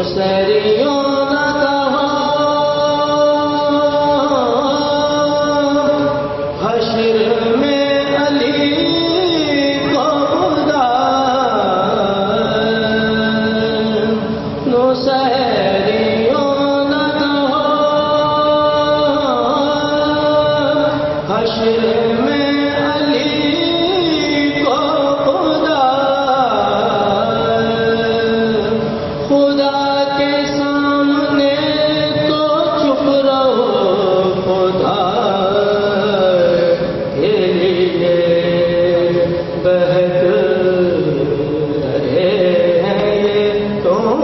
نصیریوں نہ کہو حشر میں علی کو خدا نصیریوں نہ کہو حشر میں علی کو خدا خدا کے سامنے تو چپ رہو خدا کے لیے بہت رہے ہیں یہ تم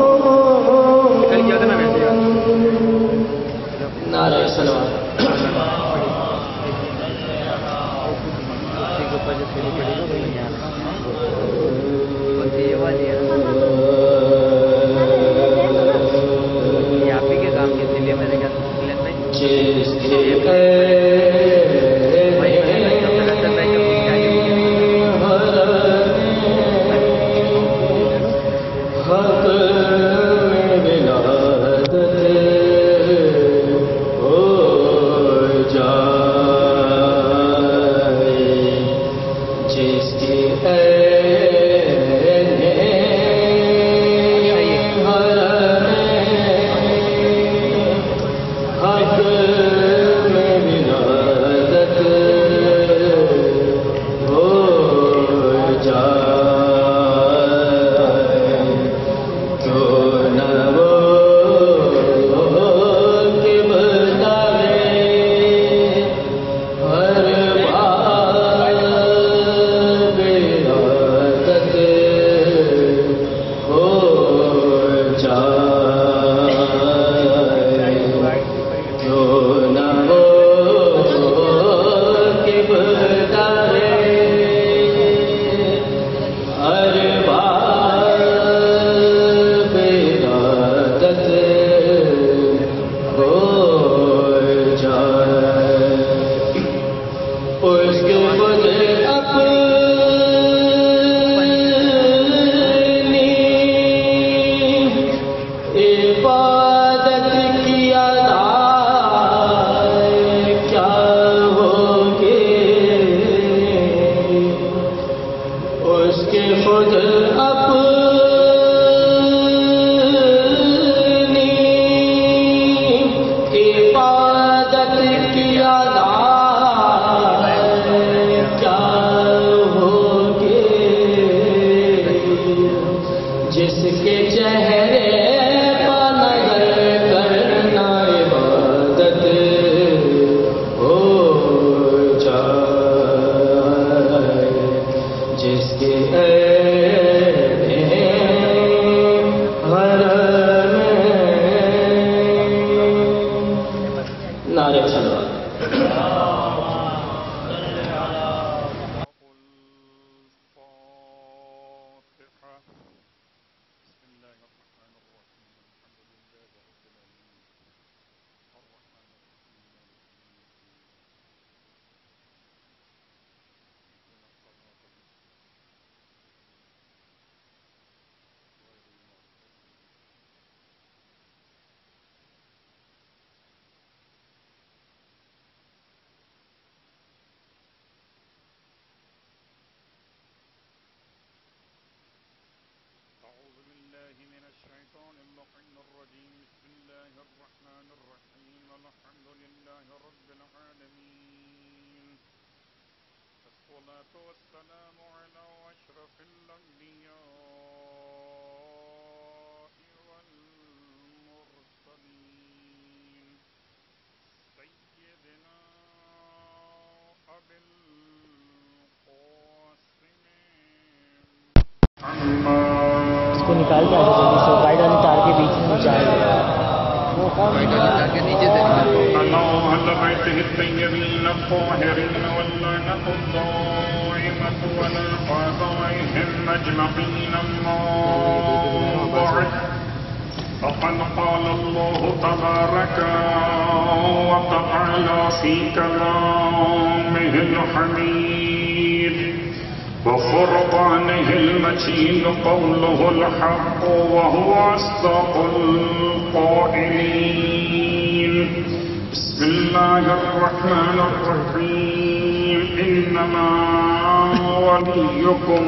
نعرہ سلوات والسلام على أشرف الأنبياء والمرسلين سيدنا أبي القاسم اس کو نکال کے وائٹ والے تار کے بیچ میں چاہے اللهم أهل بيته الطيبين الطاهرين واللعنة الدائمة والقضائهم أجمعين أما بعد فقد قال الله تبارك وتعالى في كلامه الحميد وفرقانه المتين قوله الحق وهو أصدق القائلين بسم الله الرحمن الرحيم إنما وليكم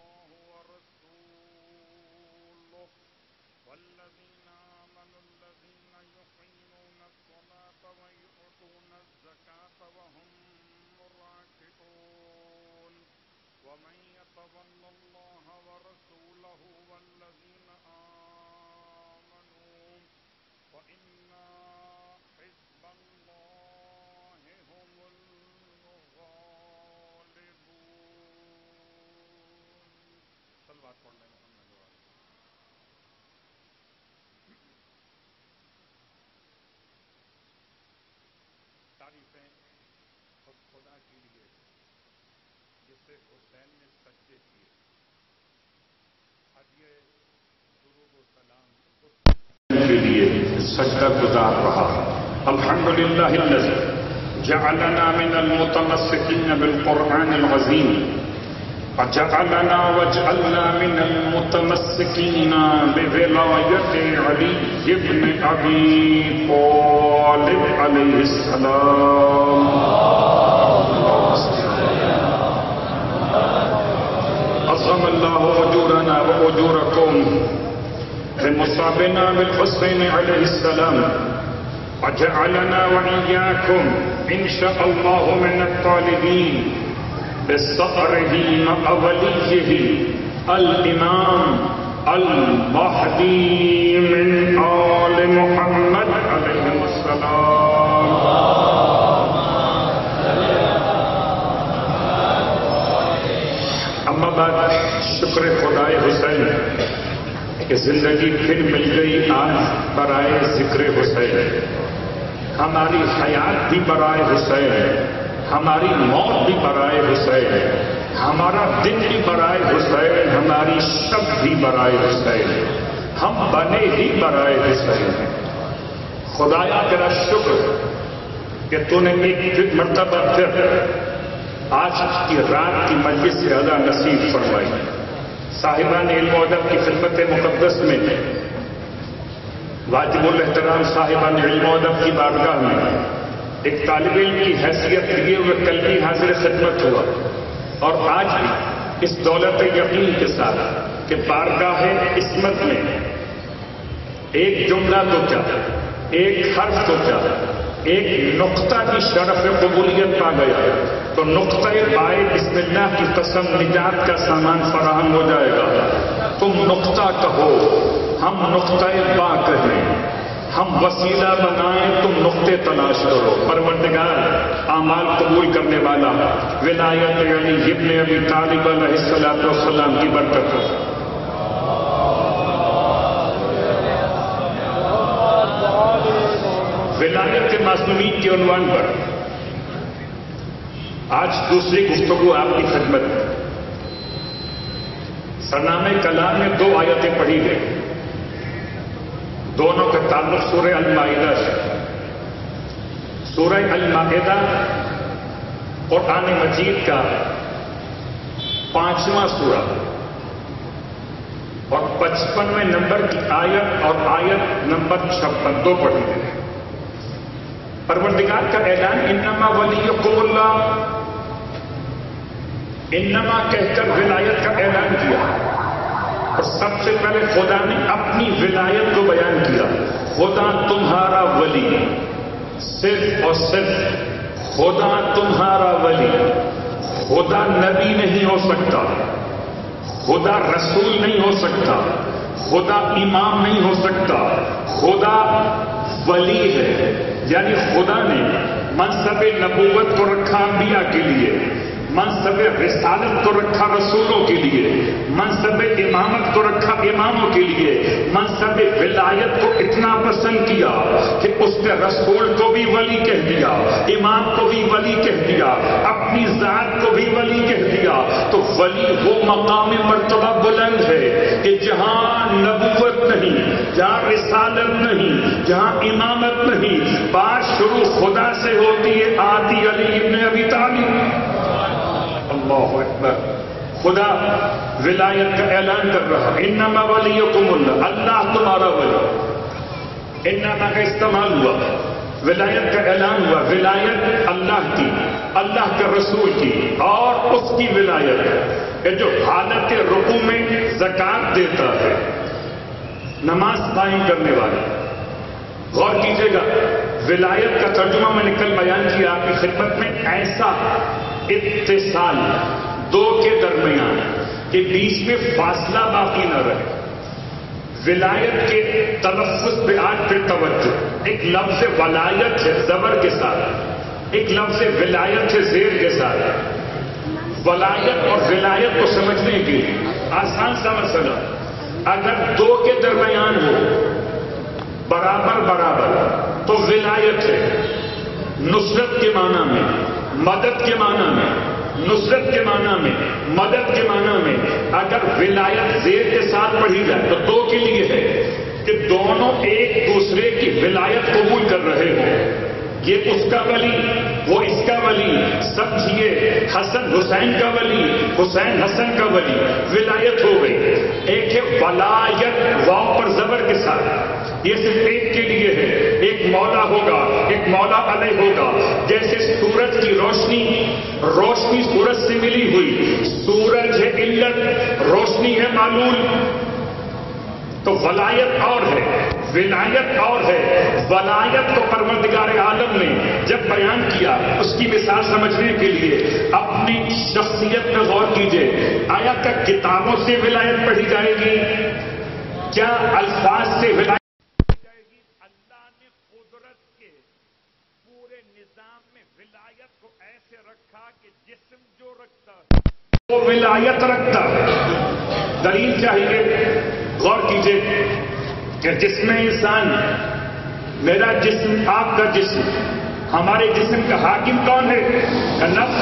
تعریفیں خود خدا کے لیے جسے حسین نے سجدے کیے ہدیہ درود و سلام کے لیے سجدہ گزار رہا الحمدللہ الذی جعلنا من المتمسکین بالقرآن العظیم وجعلنا واجعلنا من المتمسکین بولایت علی ابن ابی طالب علیہ السلام عظم اللہ اجورنا واجورکم بمصابنا بالحسین علیہ السلام وجعلنا وإياكم إن شاء الله من الطالبين بصقره مع وليه الإمام المهدي من آل محمد عليه السلام اما بعد شکر خدائے حسین کہ زندگی پھر مل گئی آج برائے ذکر حسین ہماری حیات بھی برائے حسین ہماری موت بھی برائے حسین ہمارا دن بھی برائے حسین ہماری شب بھی برائے حسین ہم بنے ہی برائے حسین خدایا تیرا شکر کہ تو نے ایک مرتبہ پھر آج کی رات کی مجلس سے ادا نصیب فرمائی صاحبان علم و ادب کی خدمت مقدس میں واجب الاحترام صاحبان علم و ادب کی بارگاہ میں ایک طالب علم کی حیثیت لیے ہوئے کل بھی حاضر خدمت ہوا اور آج بھی اس دولت یقین کے ساتھ کہ بارگاہ عصمت میں ایک جملہ تو کیا ایک حرف تو کیا ایک نقطہ کی شرف قبولیت پا گیا تو نقطہ پائے بسم اللہ کی قسم نجات کا سامان فراہم ہو جائے گا تم نقطہ کہو ہم نقطہ با کہیں ہم وسیلہ بنائیں تم نقطے تلاش کرو پروردگار اعمال قبول کرنے والا ولایت علی ابن ابی طالب علیہ السلام کی برکت ولایت معصومین کے عنوان پر آج دوسری گفتگو آپ کی خدمت میں سرنامہ کلام میں 2 آیتیں پڑھی گئی دونوں کا تعلق سورہ المائدہ سے سورہ المائدہ قرآن مجید کا 5واں سورہ اور 55ویں نمبر کی آیت اور آیت نمبر 56 2 پڑھی گئی پروردگار کا اعلان انما ولیکم اللہ انما کہہ کر ولایت کا اعلان کیا اور سب سے پہلے خدا نے اپنی ولایت کو بیان کیا خدا تمہارا ولی صرف اور صرف خدا تمہارا ولی خدا نبی نہیں ہو سکتا خدا رسول نہیں ہو سکتا خدا امام نہیں ہو سکتا خدا ولی ہے یعنی خدا نے منصب نبوت کو رکھا انبیاء کے لیے منصب رسالت کو رکھا رسولوں کے لیے منصب امامت کو رکھا اماموں کے لیے منصب ولایت کو اتنا پسند کیا کہ اس نے رسول کو بھی ولی کہہ دیا امام کو بھی ولی کہہ دیا اپنی ذات کو بھی ولی کہہ دیا تو ولی وہ مقام مرتبہ بلند ہے کہ جہاں نبوت نہیں جہاں رسالت نہیں جہاں امامت نہیں بات شروع خدا سے ہوتی ہے آتی علی ابن ابی طالب اللہ اکبر خدا ولایت کا اعلان کر رہا، انما ولیکم اللہ، اللہ تمہارا ولی۔ انما کا استعمال ہوا، ولایت کا اعلان ہوا، ولایت اللہ کی، اللہ کے رسول کی، اور اس کی ولایت کہ جو حالت رکوع میں زکات دیتا ہے، نماز قائم کرنے والا۔ غور کیجیے گا، ولایت کا ترجمہ میں نے کل بیان کیا آپ کی خدمت میں، ایسا اتصال دو کے درمیان کہ بیچ میں فاصلہ باقی نہ رہے۔ ولایت کے تلفظ پہ آج پھر توجہ، ایک لفظ ولایت ہے زبر کے ساتھ، ایک لفظ ولایت ہے زیر کے ساتھ۔ ولایت اور ولایت کو سمجھنے کے لیے آسان سا مسئلہ، اگر دو کے درمیان ہو برابر برابر تو ولایت ہے، نصرت کے معنی میں، مدد کے معنی میں، نصرت کے معنی میں، مدد کے معنی میں۔ اگر ولایت زیر کے ساتھ پڑھی جائے تو دو کے لیے ہے کہ دونوں ایک دوسرے کی ولایت قبول کر رہے ہوں، یہ اس کا ولی، وہ اس کا ولی، سمجھیے حسن حسین کا ولی، حسین حسن کا ولی، ولایت ہو گئی۔ ایک ہے ولایت واو پر زبر کے ساتھ، یہ صرف ایک کے لیے ہے، ایک مولا ہوگا، ایک مولا علیہ ہوگا۔ جیسے سورج کی روشنی سورج سے ملی ہوئی، سورج ہے علت، روشنی ہے معلول، تو ولایت اور ہے، ولایت اور ہے۔ ولایت کو پروردگار عالم نے جب بیان کیا، اس کی مثال سمجھنے کے لیے اپنی شخصیت میں غور کیجئے۔ آیا کیا کتابوں سے ولایت پڑھی جائے گی؟ کیا الفاظ سے ولایت جائے گی؟ اللہ نے قدرت کے پورے نظام میں ولایت کو ایسے رکھا کہ جسم جو رکھتا ہے وہ ولایت رکھتا ہے۔ دلیل چاہیے، غور کیجئے کہ جسم انسان، میرا جسم، آپ کا جسم، ہمارے جسم کا حاکم کون ہے؟ نفس۔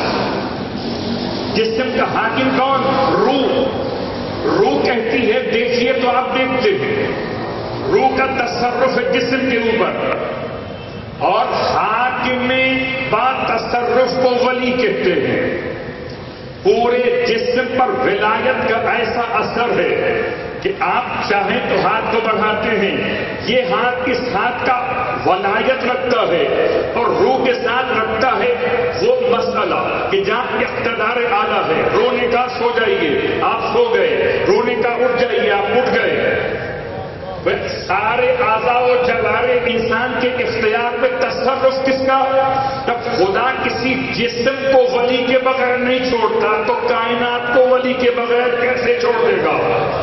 جسم کا حاکم کون؟ روح۔ روح کہتی ہے دیکھیے تو آپ دیکھتے ہیں، روح کا تصرف ہے جسم کے اوپر، اور حاکم میں با تصرف کو ولی کہتے ہیں۔ پورے جسم پر ولایت کا ایسا اثر ہے کہ آپ چاہیں تو ہاتھ کو بڑھاتے ہیں، یہ ہاتھ اس ہاتھ کا ولایت رکھتا ہے، اور روح کے ساتھ رکھتا ہے وہ مسئلہ کہ جہاں اقتدار اعلیٰ ہے، رونے کا سو جائیے، آپ سو گئے، رونے کا اٹھ جائیے، آپ اٹھ گئے۔ سارے اعضاء و جوارے انسان کے اختیار میں تصرف کس کا؟ جب خدا کسی جسم کو ولی کے بغیر نہیں چھوڑتا تو کائنات کو ولی کے بغیر کیسے چھوڑ دے گا؟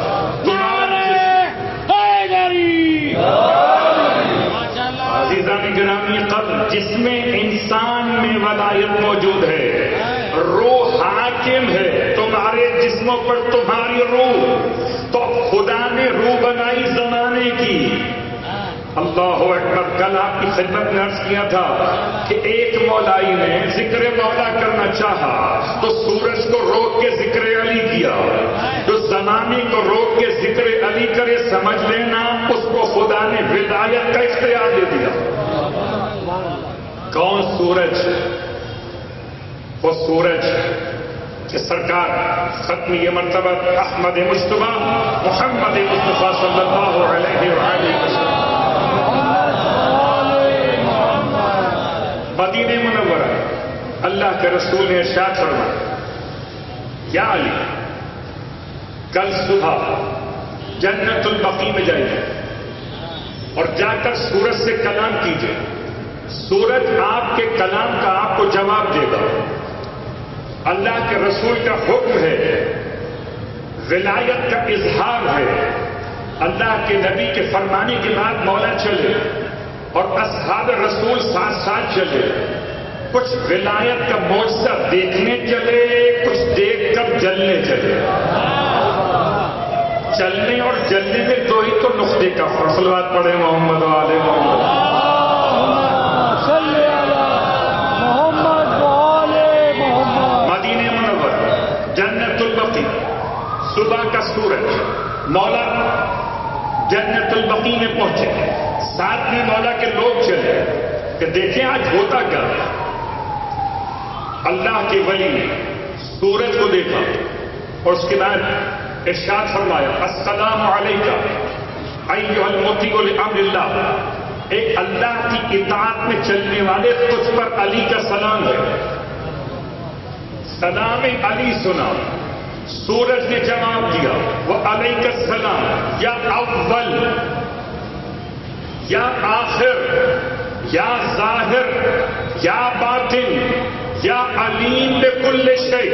عزیزان گرامی، قبل جسم انسان میں ولایت موجود ہے، روح حاکم ہے تمہارے جسموں پر، تمہاری روح تو خدا نے روح بنائی زمانے کی۔ اللہ اکبر۔ کل آپ کی خدمت میں عرض کیا تھا کہ ایک مولائی نے ذکر مولا کرنا چاہا تو سورج کو روک کے ذکر علی کیا، جو زمانے کو روک کے ذکر علی کرے سمجھ لینا اس کو خدا نے ولایت کا اختیار دے دیا۔ کون سورج؟ وہ سورج کہ سرکار ختم یہ مرتبہ احمد مجتبیٰ محمد مصطفیٰ صلی اللہ علیہ وآلہ وسلم مدینہ منورہ، اللہ کے رسول نے ارشاد فرمایا، یا علی کل صبح جنت البقیع میں جائیے اور جا کر سورج سے کلام کیجیے، سورج آپ کے کلام کا آپ کو جواب دے گا۔ اللہ کے رسول کا حکم ہے، ولایت کا اظہار ہے، اللہ کے نبی کے فرمانے کے بعد مولا چلے اور اصحاب رسول ساتھ ساتھ چلے، کچھ ولایت کا معجزہ دیکھنے چلے، کچھ دیکھ کر جلنے چلے۔ چلنے اور جلنے میں دو ہی تو نقطے کا صلوات پڑھے محمد والے محمد۔ مدینہ منور، جنت البقیع، صبح کا سورج، مولا جنت البقیع میں پہنچے، ساتھ میں مولا کے لوگ چلے کہ دیکھیں آج ہوتا کیا۔ اللہ کے ولی نے سورج کو دیکھا، اور اس کے بعد ارشاد فرمایا السلام علیکہ ایھا المطیع لامر اللہ، ایک اللہ کی اطاعت میں چلنے والے تجھ پر علی کا سلام ہے۔ سلام علی سنا، سورج نے جواب دیا وعلیک السلام، یا اول یا آخر یا ظاہر یا باطن یا علیم بکل شیء،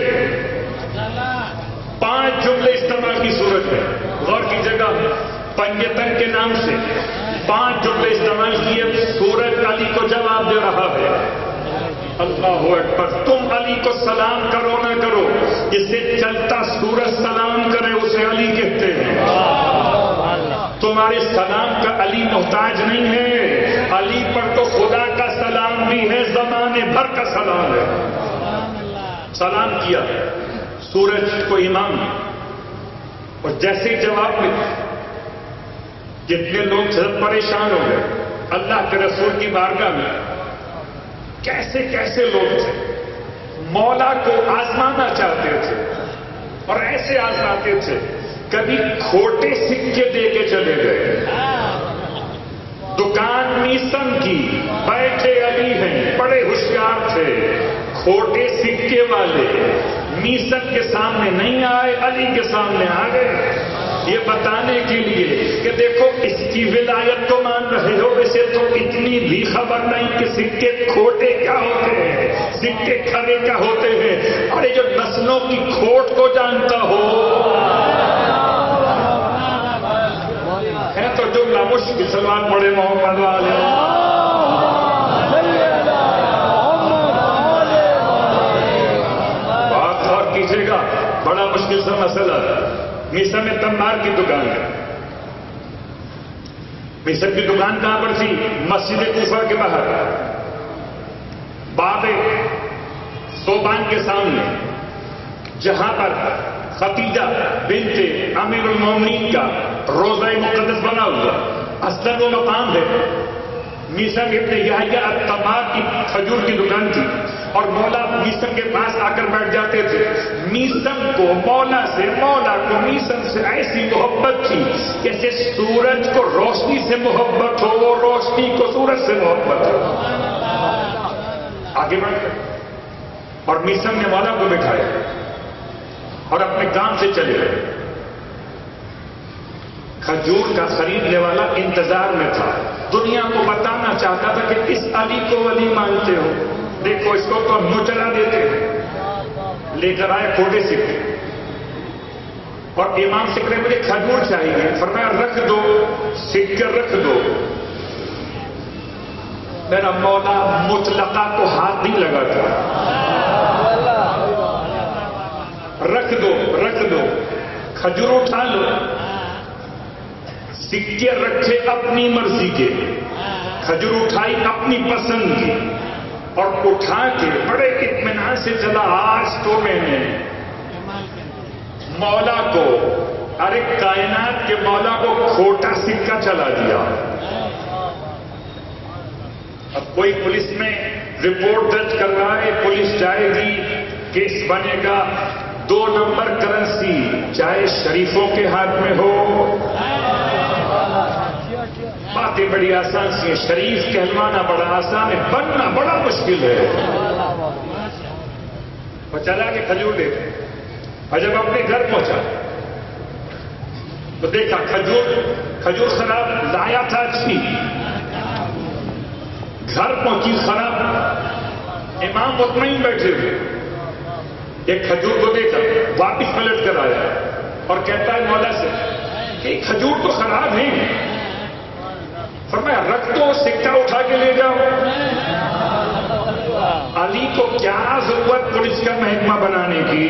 5 جملے استعمال کی صورت ہے۔ غور کیجیے گا، پنجتن کے نام سے 5 جملے استعمال کیے، سورج علی کو جواب دے رہا ہے۔ اللہ اکبر، تم علی کو سلام کرو نہ کرو، جسے چلتا سورج سلام کرے اسے علی کہتے ہیں۔ تمہارے سلام کا علی محتاج نہیں ہے، علی پر تو خدا کا سلام بھی ہے، زمانے بھر کا سلام ہے۔ سلام کیا سورج کو امام نے، اور جیسے جواب میں جتنے لوگ پریشان ہو گئے اللہ کے رسول کی بارگاہ میں، کیسے کیسے لوگ تھے مولا کو آزمانا چاہتے تھے، اور ایسے آزماتے تھے کبھی کھوٹے سکے دے کے چلے گئے۔ دکان میسن کی، بیٹھے علی ہیں، بڑے ہوشیار تھے، کھوٹے سکے والے میسن کے سامنے نہیں آئے، علی کے سامنے آ گئے، یہ بتانے کے لیے کہ دیکھو اس کی ولایت تو مان رہے ہو، اسے تو اتنی بھی خبر نہیں کہ سکے کھوٹے کیا ہوتے ہیں، سکے کھڑے کیا ہوتے ہیں، اور یہ جو نسلوں کی کھوٹ کو جانتا ہو ہے تو جملہ مشکل سلمان پڑے محمد والے۔ بات اور کیجیے گا، بڑا مشکل سا مسئلہ ہے۔ مصر میں تمار کی دکان ہے، مصر کی دکان کہاں پر تھی؟ مسجد کوفہ کے باہر، باب صوبان کے سامنے، جہاں پر خدیجہ بنت امیر المومنین کا روضہ مقدس بنا ہوا، اصلاً وہ مقام ہے۔ مصر ابن یحییٰ التمار کی کھجور کی دکان تھی، اور مولا میسن کے پاس آ کر بیٹھ جاتے تھے۔ میسن کو مولا کو میسن سے ایسی محبت تھی جیسے سورج کو روشنی سے محبت ہو، روشنی کو سورج سے محبت ہو۔ آگے بڑھ گئے اور میسن نے مولا کو بٹھایا اور اپنے کام سے چلے گئے۔ کھجور کا خریدنے والا انتظار میں تھا، دنیا کو بتانا چاہتا تھا کہ اس علی کو ولی مانتے ہو، دیکھو اس کو تو ہم یوں چلا دیتے ہیں۔ لے کر آئے کھوٹے سکے، اور امام سے کہے مجھے کھجور چاہیے، فرمایا رکھ دو، سکے رکھ دو۔ میرا مولا مطلقہ کو ہاتھ نہیں لگاتا، رکھ دو، کھجور اٹھا لو۔ سکے رکھے اپنی مرضی کے، کھجور اٹھائی اپنی پسند کی، اور اٹھا کے بڑے اطمینان سے چلا۔ آج تو میں نے مولا کو، ارے کائنات کے مولا کو کھوٹا سکہ چلا دیا۔ اب کوئی پولیس میں رپورٹ درج کر رہا ہے، پولیس جائے گی، کیس بنے گا، 2 نمبر کرنسی چاہے شریفوں کے ہاتھ میں ہو۔ باتیں بڑی آسان سی ہیں، شریف کہلوانا بڑا آسان ہے، بننا بڑا مشکل ہے۔ اور چلا کے کھجور دے، اور جب اپنے گھر پہنچا تو دیکھا کھجور خراب، لایا تھا اچھی، گھر پہنچی خراب۔ امام مطمئن بیٹھے ہوئے، ایک کھجور کو دیکھا، واپس پلٹ کر آیا اور کہتا ہے مولا سے کہ کھجور تو خراب ہے، فرمایا رکھ دو، سکہ اٹھا کے لے جاؤ۔ علی کو کیا ضرورت پولیس کا محکمہ بنانے کی؟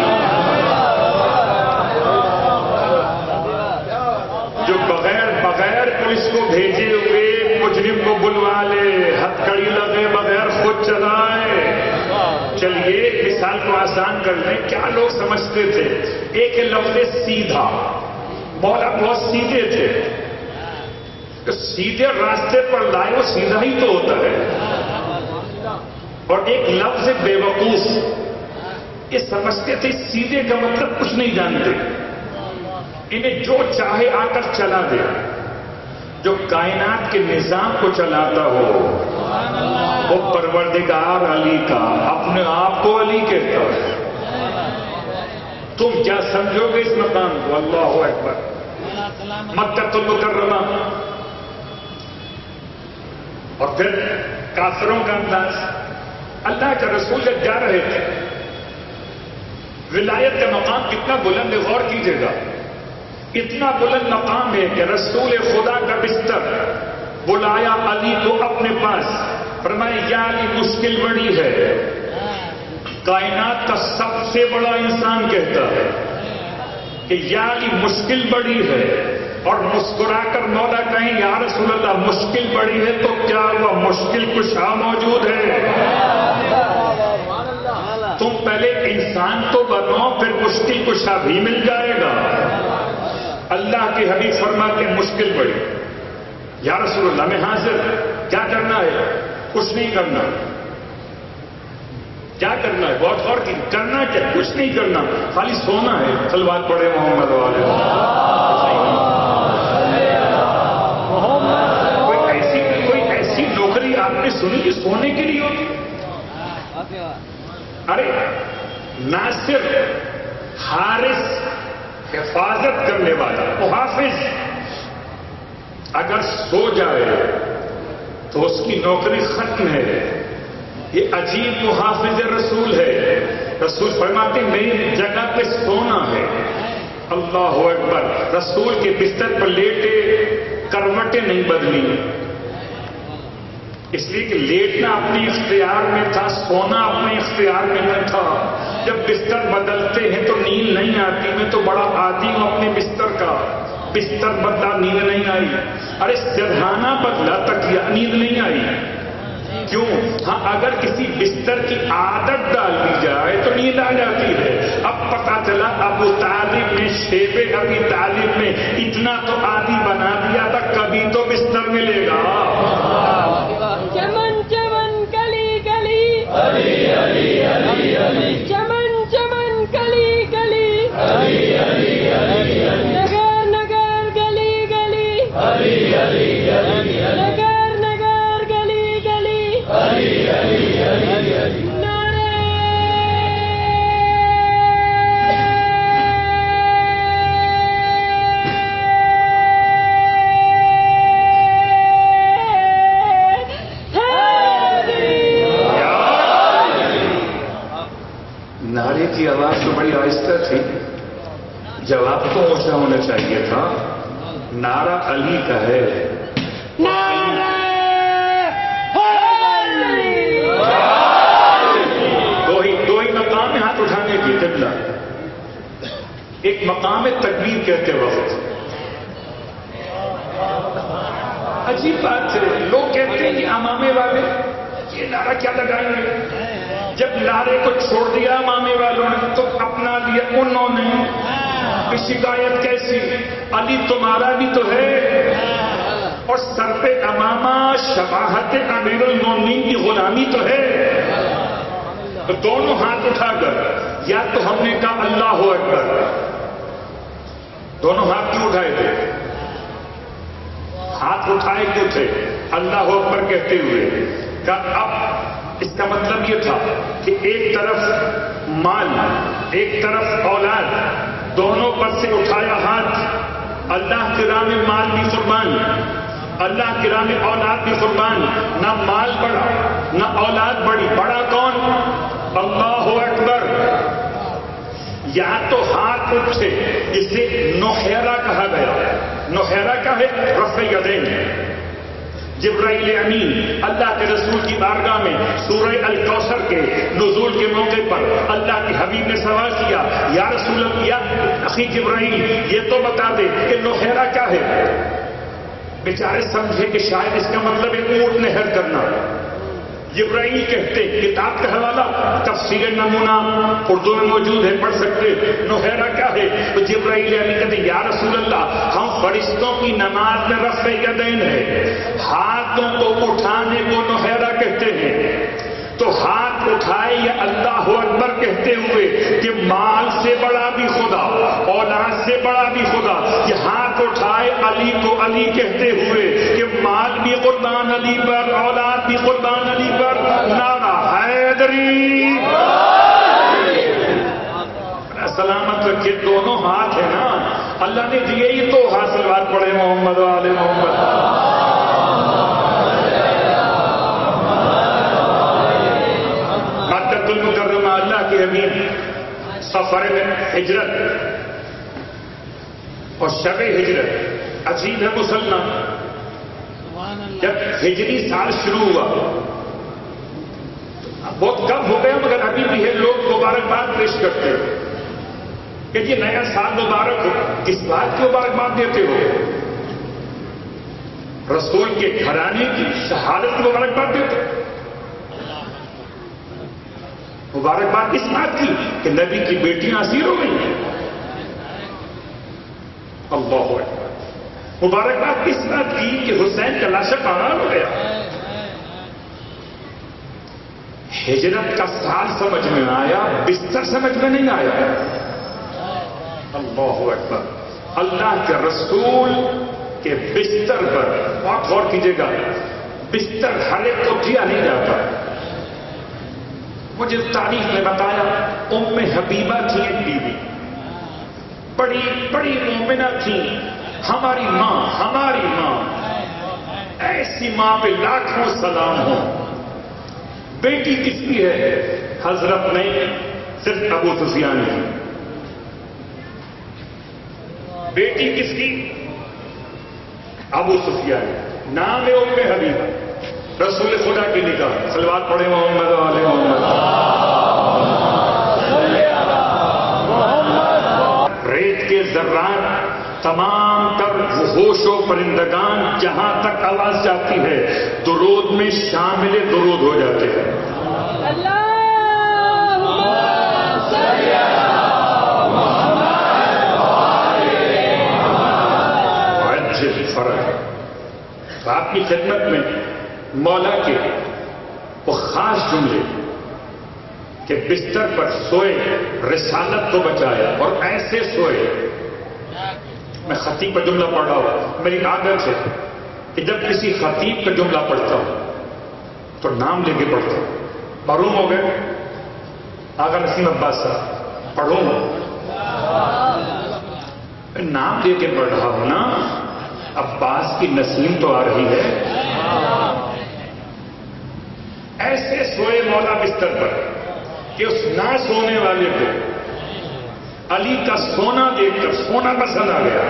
جو بغیر پولیس کو بھیجے ہوئے مجرم کو بلوا لے، ہتھکڑی لگے بغیر خود چلائے۔ چلیے مثال کو آسان کر لیں، کیا لوگ سمجھتے تھے؟ ایک لفظ سیدھا، مولا بہت سیدھے تھے، تو سیدھے راستے پر لائے وہ سیدھا ہی تو ہوتا ہے۔ اور ایک لفظ بے وقوف، یہ سمجھتے تھے سیدھے کا مطلب کچھ نہیں جانتے، انہیں جو چاہے آ کر چلا دے۔ جو کائنات کے نظام کو چلاتا ہو وہ پروردگار علی کا اپنے آپ کو علی کہتا ہے۔ تم کیا سمجھو گے اس مقام کو؟ اللہ اکبر۔ مکہ المکرمہ اور پھر کافروں کا انداز، اللہ کے رسول جب جا رہے تھے، ولایت کا مقام کتنا بلند ہے، غور کیجیے گا۔ اتنا بلند مقام ہے کہ رسول خدا کا بستر بلایا علی کو اپنے پاس، فرمایا یا علی مشکل بڑی ہے۔ کائنات کا سب سے بڑا انسان کہتا ہے کہ یا علی مشکل بڑی ہے، اور مسکرا کر مولا کہیں یا رسول اللہ مشکل بڑی ہے تو کیا ہوا، مشکل کشا موجود ہے۔ تم پہلے انسان تو بنو، پھر مشکل کشا بھی مل جائے گا۔ اللہ کے حبیب فرماتے ہیں مشکل بڑی، یا رسول اللہ میں حاضر، کیا کرنا ہے؟ کچھ نہیں کرنا۔ کیا کرنا ہے؟ بہت غور کی، کرنا کیا؟ کچھ نہیں کرنا، خالی سونا ہے۔ صلوات پڑھے محمد والے۔ کوئی ایسی نوکری آپ نے سنی کہ سونے کے لیے ہوتی؟ ارے نہ صرف حارس حفاظت کرنے والا محافظ اگر سو جائے تو اس کی نوکری ختم ہے۔ یہ عجیب محافظ رسول ہے۔ رسول فرماتے میری جگہ پہ سونا ہے۔ اللہ اکبر۔ رسول کے بستر پر لیٹے، کروٹیں نہیں بدلی، اس لیے کہ لیٹنا اپنے اختیار میں تھا، سونا اپنے اختیار میں نہ تھا۔ جب بستر بدلتے ہیں تو نیند نہیں آتی۔ میں تو بڑا عادی ہوں اپنے بستر کا، بستر بدلا نیند نہیں آئی، ارے سرہانہ بدلا تکیہ نیند نہیں آئی۔ کیوں؟ ہاں اگر کسی بستر کی عادت ڈال دی جائے تو نیند آ جاتی ہے۔ اب پتا چلا ابو طالب نے شیب ابی طالب نے اتنا تو عادی بنا دیا تھا، کبھی تو بستر ملے گا۔ چمن چمن گلی گلی علی علی علی علی، چمن چمن گلی گلی علی علی علی علی، نگر نگر گلی گلی علی علی علی علی، نگر نگر گلی گلی علی علی علی علی، نعرے کی آواز تو بڑی آہستہ تھی، جواب تو اونچا ہونا چاہیے تھا۔ نعرہ علی کا ہے، دو ہی مقام ہے ہاتھ اٹھانے کی قبلہ۔ ایک مقام ہے تکبیر کہتے وقت۔ عجیب بات ہے، لوگ کہتے ہیں کہ امامے والے یہ نعرہ کیا لگائیں گے؟ جب نعرے کو چھوڑ دیا امامے والوں نے تو اپنا لیا انہوں نے۔ شکایت کیسی؟ علی تمہارا بھی تو ہے، اور سر پہ امامہ شباہت امیر المومنین کی غلامی تو ہے۔ تو دونوں ہاتھ اٹھا کر یا تو ہم نے کہا اللہ اکبر، دونوں ہاتھ کیوں اٹھائے تھے؟ ہاتھ اٹھائے کیوں تھے؟ اللہ اکبر کہتے ہوئے کہ اب اس کا مطلب یہ تھا کہ ایک طرف مال، ایک طرف اولاد، دونوں پر سے اٹھایا ہاتھ۔ اللہ کی راہ میں مال بھی قربان، اللہ کی راہ میں اولاد بھی قربان۔ نہ مال بڑا نہ اولاد بڑی، بڑا کون؟ اللہ اکبر۔ یا تو ہاتھ اٹھے، اسے نوحیرہ کہا گیا۔ نوحیرہ کا ہے رفع یدین۔ جبرائیل امین اللہ کے رسول کی بارگاہ میں سورہ الکوثر کے نزول کے موقع پر اللہ کے حبیب نے سوال کیا، یا رسول اللہ، یا اخی جبرائیل یہ تو بتا دے کہ نوحیرہ کیا ہے؟ بیچارے سمجھے کہ شاید اس کا مطلب ہے اونٹ نہر کرنا۔ جبرائیل کہتے، کتاب کا حوالہ تفسیر نمونہ اردو میں موجود ہے، پڑھ سکتے، نوحیرہ کیا ہے؟ تو جبرائیل امین کہتے یا رسول اللہ، ہم فرشتوں کی نماز میں رفع یدین ہے، ہاتھوں کو اٹھانے کو نوحیرہ کہتے ہیں۔ تو ہاتھ اٹھائے یا اللہ اکبر کہتے ہوئے کہ مال سے بڑا بھی خدا، اولاد سے بڑا بھی خدا، کہ ہاتھ اٹھائے علی کو علی کہتے ہوئے کہ مال بھی قربان علی پر، اولاد بھی قربان علی پر، نعرہ حیدری، سلامت رکھے دونوں ہاتھ ہیں نا، اللہ نے دیے ہی تو حاصلات پڑھے محمد و آل محمد۔ مکہ المکرمہ اللہ کے حبیب سفر میں ہجرت اور شب ہجرت عجیب ہے مسلمان، جب ہجری سال شروع ہوا بہت کم ہو گیا مگر ابھی بھی ہے لوگ مبارکباد پیش کرتے ہیں کہ یہ نیا سال مبارک ہو، کس بات کی مبارکباد دیتے ہو؟ رسول کے گھرانے کی شہادت کی مبارکباد دیتے ہو؟ مبارکباد کس بات کی کہ نبی کی بیٹیاں اسیر ہو گئی ہیں؟ اللہ اکبر۔ مبارکباد کس بات کی کہ حسین کا لاشا پامال ہو گیا؟ ہجرت کا سال سمجھ میں آیا، بستر سمجھ میں نہیں آیا۔ اللہ اکبر۔ اللہ کے رسول کے بستر پر بہت غور کیجیے گا، بستر ہر ایک کو دیا نہیں جاتا۔ مجھے تاریخ میں بتایا ام حبیبہ تھی ایک بیوی، بڑی بڑی مومنہ تھی، ہماری ماں، ایسی ماں پہ لاکھوں سلام ہو۔ بیٹی کس کی ہے؟ حضرت نہیں، صرف ابو سفیان کی۔ بیٹی کس کی؟ ابو سفیان۔ نام ہے ام حبیبہ، رسول خدا کی نکاح۔ صلوات پڑھے محمد و آل محمد۔ ریت کے ذرات، تمام تر وحوش و پرندگان جہاں تک آواز جاتی ہے درود میں شامل درود ہو جاتے ہیں۔ فرق آپ کی خدمت میں مولا کے وہ خاص جملے کہ بستر پر سوئے رسالت کو بچایا اور ایسے سوئے۔ میں خطیب کا جملہ پڑھ رہا ہوں، میری عادت ہے کہ جب کسی خطیب کا جملہ پڑھتا ہوں تو نام لے کے پڑھتا ہوں۔ معلوم ہو گئے آقا نسیم عباس صاحب، پڑھوں میں نام لے کے پڑھ رہا ہوں نا، عباس کی نسیم تو آ رہی ہے۔ ایسے سوئے مولا بستر پر کہ اس نہ سونے والے کو علی کا سونا دیکھ کر سونا پسند آ گیا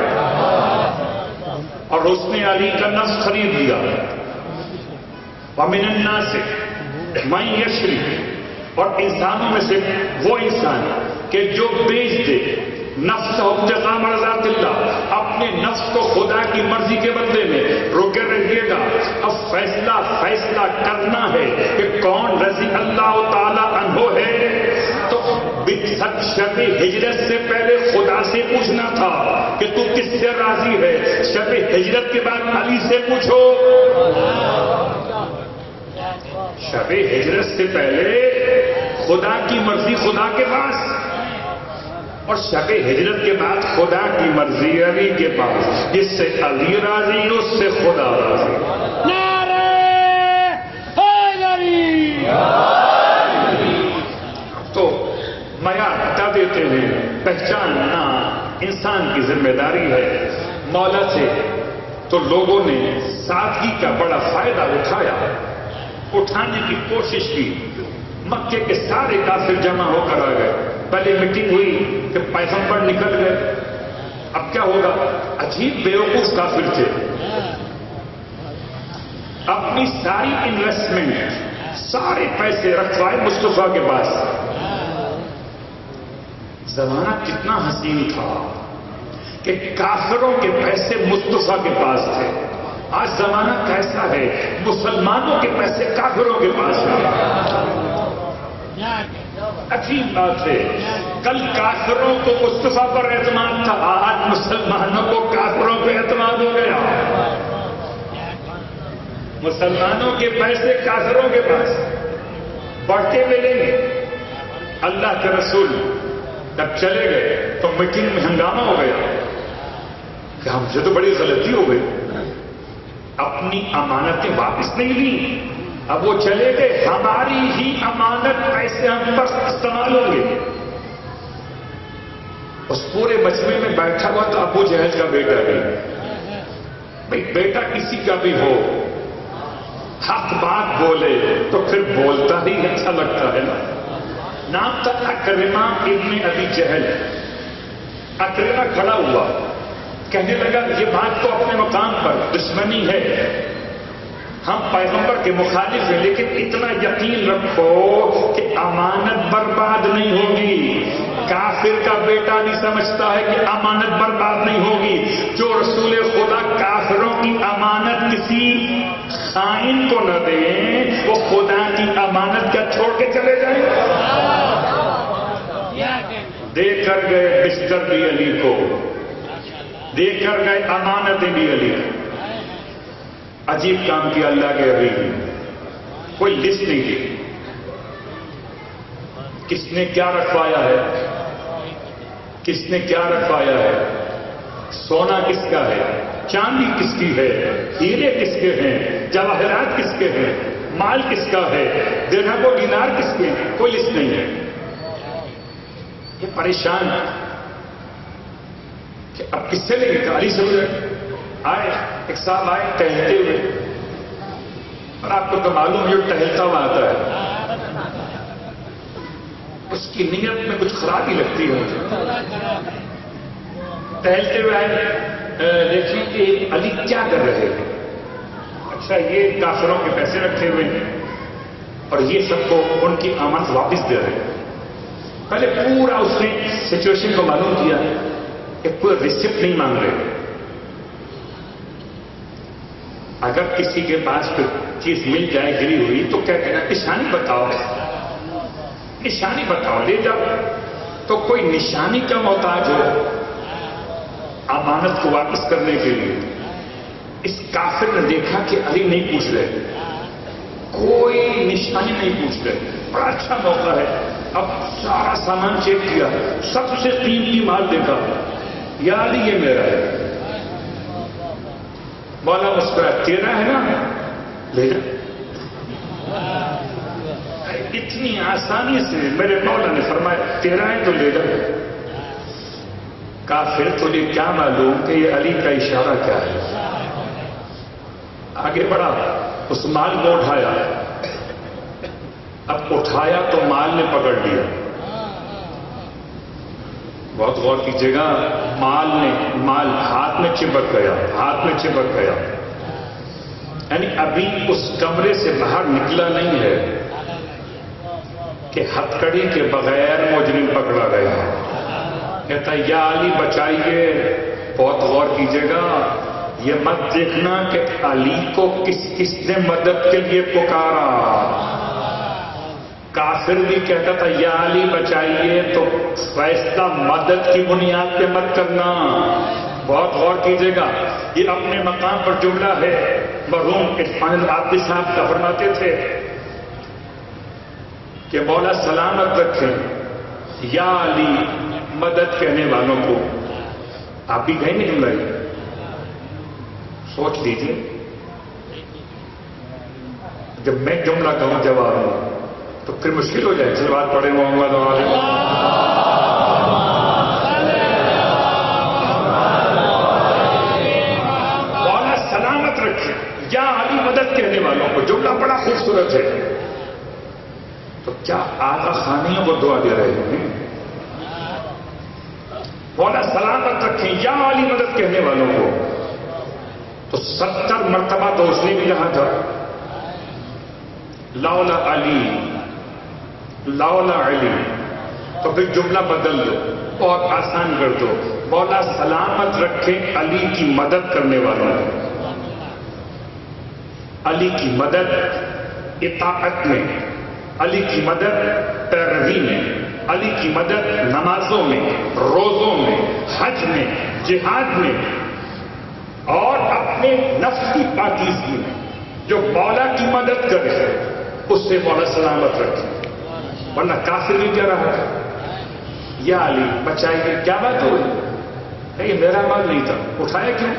اور اس نے علی کا نفس خرید لیا۔ وَمِنَ النَّاسِ مَن يَشْرِي، اور انسانوں میں سے وہ انسان کہ جو بیچ دے نفس ابتغاء مرضات اللہ، اپنے نفس کو خدا کی مرضی کے بدلے میں۔ روکے رہیے گا، اب فیصلہ کرنا ہے کہ کون رضی اللہ تعالی عنہ ہے۔ تو شب ہجرت سے پہلے خدا سے پوچھنا تھا کہ تو کس سے راضی ہے، شب ہجرت کے بعد علی سے پوچھو۔ شب ہجرت سے پہلے خدا کی مرضی خدا کے پاس، اور شب ہجرت کے بعد خدا کی مرضی علی کے پاس۔ جس سے علی راضی اس سے خدا راضی۔ نعرہ حیدری۔ تو معیار بتا دیتے ہیں، پہچاننا انسان کی ذمہ داری ہے۔ مولا سے تو لوگوں نے سادگی کا بڑا فائدہ اٹھانے کی کوشش کی۔ مکے کے سارے کافر جمع ہو کر آ گئے۔ پہلے میٹنگ ہوئی کہ پیغمبر نکل گئے، اب کیا ہوگا؟ عجیب بیوقوف کافر تھے، اپنی ساری انویسٹمنٹ، سارے پیسے رکھوائے مصطفیٰ کے پاس۔ زمانہ کتنا حسین تھا کہ کافروں کے پیسے مصطفیٰ کے پاس تھے۔ آج زمانہ کیسا ہے؟ مسلمانوں کے پیسے کافروں کے پاس ہیں۔ عجیب بات ہے، کل کافروں کو مصطفیٰ پر اعتماد تھا، آج مسلمانوں کو کافروں پہ اعتماد ہو گیا۔ مسلمانوں کے پیسے کافروں کے پاس۔ پڑھتے ہوئے نہیں. اللہ کے رسول جب چلے گئے تو میٹنگ میں ہنگامہ ہو گیا کہ ہم سے تو بڑی غلطی ہو گئی, اپنی امانتیں واپس نہیں لی. اب وہ چلے گئے, ہماری ہی امانت پیسے ہم پر استعمال ہوں گے. اس پورے مجمع میں بیٹھا ہوا تو ابو جہل کا بیٹا بھی. بھائی بیٹا کسی کا بھی ہو, حق بات بولے تو پھر بولتا ہی اچھا لگتا ہے نا. نام تھا اکرمہ ابن ابی جہل. اکرمہ کھڑا ہوا, کہنے لگا یہ بات تو اپنے مقام پر دشمنی ہے, ہم پیغمبر کے مخالف ہیں, لیکن اتنا یقین رکھو کہ امانت برباد نہیں ہوگی. کافر کا بیٹا نہیں سمجھتا ہے کہ امانت برباد نہیں ہوگی. جو رسول خدا کافروں کی امانت کسی خائن کو نہ دیں, وہ خدا کی امانت کیا چھوڑ کے چلے جائیں. دے کر گئے بستر بھی علی کو, دے کر گئے امانتیں بھی علی کو. عجیب کام کیا اللہ کے حبیب نے, کوئی لسٹ نہیں دی کس نے کیا رکھوایا ہے, کس نے کیا رکھوایا ہے. سونا کس کا ہے, چاندی کس کی ہے, ہیرے کس کے ہیں, جواہرات کس کے ہیں, مال کس کا ہے, درہم و دینار کس کے ہیں, کوئی لسٹ نہیں ہے. یہ پریشان کہ اب کس سے لے گے. علی سے آئے, ایک صاحب آئے ٹہلتے ہوئے, اور آپ کو تو معلوم ہے جو ٹہلتا ہوا آتا ہے اس کی نیت میں کچھ خرابی لگتی ہے مجھے. ٹہلتے ہوئے آئے, دیکھیں کہ علی کیا کر رہے ہیں. اچھا یہ کافروں کے پیسے رکھے ہوئے ہیں اور یہ سب کو ان کی امانت واپس دے رہے ہیں. پہلے پورا اس نے سچویشن کو معلوم کیا کہ کوئی ریسپٹ نہیں مانگ رہے. اگر کسی کے پاس کوئی چیز مل جائے گری ہوئی تو کیا کہنا, نشانی بتاؤ, نشانی بتاؤ, لے جاؤ. تو کوئی نشانی کا محتاج ہو امانت کو واپس کرنے کے لیے. اس کافر نے دیکھا کہ علی نہیں پوچھ رہے, کوئی نشانی نہیں پوچھ رہے, بڑا اچھا موقع ہے. اب سارا سامان چیک کیا, سب سے قیمتی مال دیکھا, یا علی یہ میرا ہے. مولا مسکرایا, تیرا ہے نا, لے جا. اتنی آسانی سے میرے مولا نے فرمایا تیرا ہے تو لے جا. کافر تجھے کیا معلوم کہ یہ علی کا اشارہ کیا ہے. آگے بڑھا, اس مال کو اٹھایا. اب اٹھایا تو مال نے پکڑ لیا. بہت غور کیجیے گا, مال ہاتھ میں چپک گیا, ہاتھ میں چپک گیا. یعنی ابھی اس کمرے سے باہر نکلا نہیں ہے کہ ہتھکڑی کے بغیر مجرم پکڑا گیا. کہتا یا علی بچائیے. بہت غور کیجیے گا, یہ مت دیکھنا کہ علی کو کس نے مدد کے لیے پکارا. کافر بھی کہتا تھا یا علی بچائیے, تو فیصلہ مدد کی بنیاد پہ مت کرنا. بہت غور کیجیے گا, یہ اپنے مقام پر جملہ ہے. مرحوم عرفان العابدی صاحب کا فرماتے تھے کہ مولا سلامت رکھیں یا علی مدد کہنے والوں کو. آپ بھی کہیں نہیں بھائی, سوچ لیجیے. جب میں جملہ کہوں جواب ہوں تو پھر مشکل ہو جائے. چلو بات پڑھے محمد مولا سلامت رکھے یا علی مدد کہنے والوں کو. جملہ بڑا خوبصورت ہے. تو کیا آقا خانیوں کو دعا دے رہے ہیں. مولا سلامت رکھیں یا علی مدد کہنے والوں کو. تو 70 مرتبہ تو اس نے بھی کہا تھا لولا علی, لولا علی. تو پھر جملہ بدل دو, بہت آسان کر دو. مولا سلامت رکھیں علی کی مدد کرنے والوں کو. علی کی مدد اطاعت میں, علی کی مدد پیروی میں, علی کی مدد نمازوں میں, روزوں میں, حج میں, جہاد میں, اور اپنے نفس کی پاکیزگی میں. جو مولا کی مدد کرے اس سے مولا سلامت رکھے، ورنہ کافر بھی کیا رہا ہے، یا علی بچائیے، کیا بات ہو رہی؟ یہ میرا مال نہیں تھا، اٹھایا کیوں؟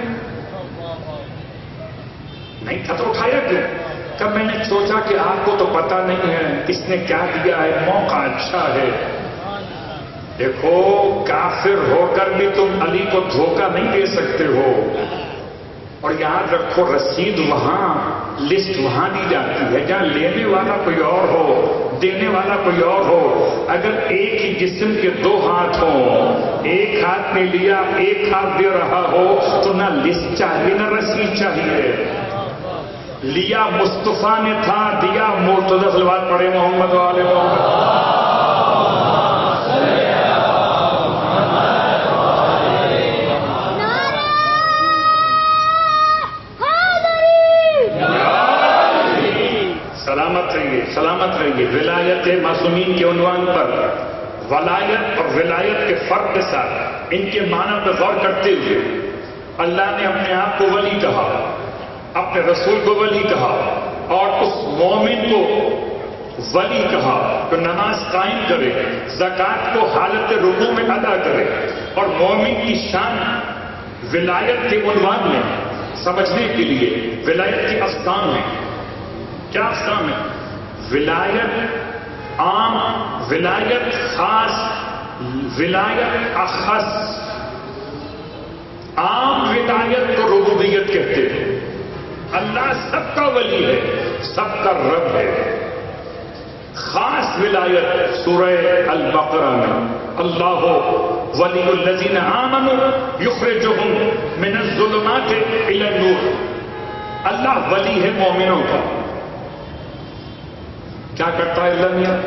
نہیں تھا تو اٹھایا کیوں؟ کہ میں نے سوچا کہ آپ کو تو پتا نہیں ہے اس نے کیا دیا ہے، موقع اچھا ہے۔ دیکھو کافر ہو کر بھی تم علی کو دھوکہ نہیں دے سکتے ہو، اور یاد رکھو رسید وہاں، لسٹ وہاں دی جاتی ہے جہاں لینے والا کوئی اور ہو، دینے والا کوئی اور ہو۔ اگر ایک ہی جسم کے دو ہاتھ ہوں، ایک ہاتھ نے لیا ایک ہاتھ دے رہا ہو، تو نہ لسٹ چاہیے نہ رسید چاہیے۔ لیا مصطفیٰ نے تھا، دیا مرتضی صلوات پڑھے محمد والے محمد۔ سلامت رہیے۔ ولایت معصومین کے عنوان پر ولایت اور ولایت کے فرق کے ساتھ ان کے معنی پر غور کرتے ہوئے اللہ نے اپنے آپ کو ولی کہا، اپنے رسول کو ولی کہا، اور اس مومن کو ولی کہا جو نماز قائم کرے، زکوٰۃ کو حالت رکوع میں ادا کرے۔ اور مومن کی شان ولایت کے عنوان میں سمجھنے کے لیے ولایت کی اقسام ہیں۔ کیا اقسام ہے؟ ولایت عام، ولایت خاص، ولایت اخص۔ عام ولایت کو ربوبیت کہتے ہیں، اللہ سب کا ولی ہے، سب کا رب ہے۔ خاص ولایت سورہ البقرہ میں اللہ ولی الذین آمنوا یخرجہم من الظلمات الی النور۔ اللہ ولی ہے مومنوں کا۔ کیا کرتا ہے اللہ میاں؟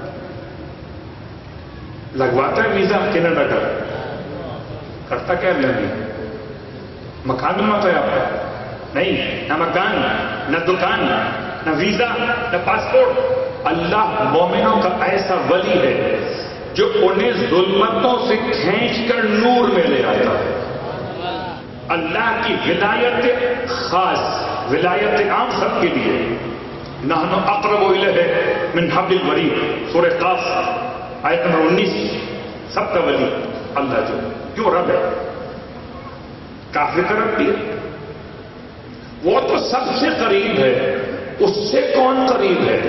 لگواتا ہے ویزا کینیڈا کا؟ کرتا کیا اللہ میاں؟ مکان بنواتا ہے آپ کا؟ نہیں، نہ مکان، نہ دکان، نہ ویزا، نہ پاسپورٹ۔ اللہ مومنوں کا ایسا ولی ہے جو انہیں ظلمتوں سے کھینچ کر نور میں لے آتا ہے۔ اللہ کی ولایت خاص، ولایت عام سب کے لیے۔ نحن اقرب الیہ من حبل الورید، سورہ قاف آیت نمبر 19۔ سب کا ولی اللہ جو کیوں رب ہے، کافر کا رب بھی ہے، وہ تو سب سے قریب ہے، اس سے کون قریب ہے؟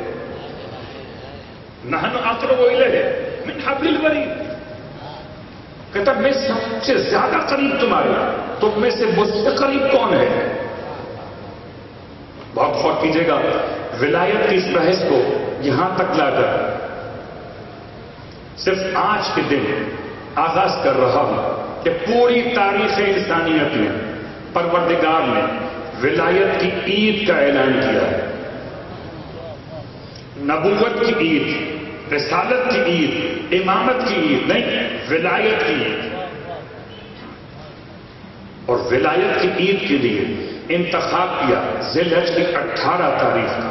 نحن اقرب الیہ من حبل الورید، کہتا میں سب سے زیادہ قریب تمہارے، تم میں سے مجھ سے قریب کون ہے؟ بہت غور کیجیے گا، ولایت کی اس بحث کو یہاں تک لا کر صرف آج کے دن آغاز کر رہا ہوں کہ پوری تاریخ انسانیت میں پروردگار نے ولایت کی عید کا اعلان کیا ہے۔ نبوت کی عید، رسالت کی عید، امامت کی عید نہیں، ولایت کی عید۔ اور ولایت کی عید کے لیے انتخاب کیا ذی الحج کی 18 تاریخ کا۔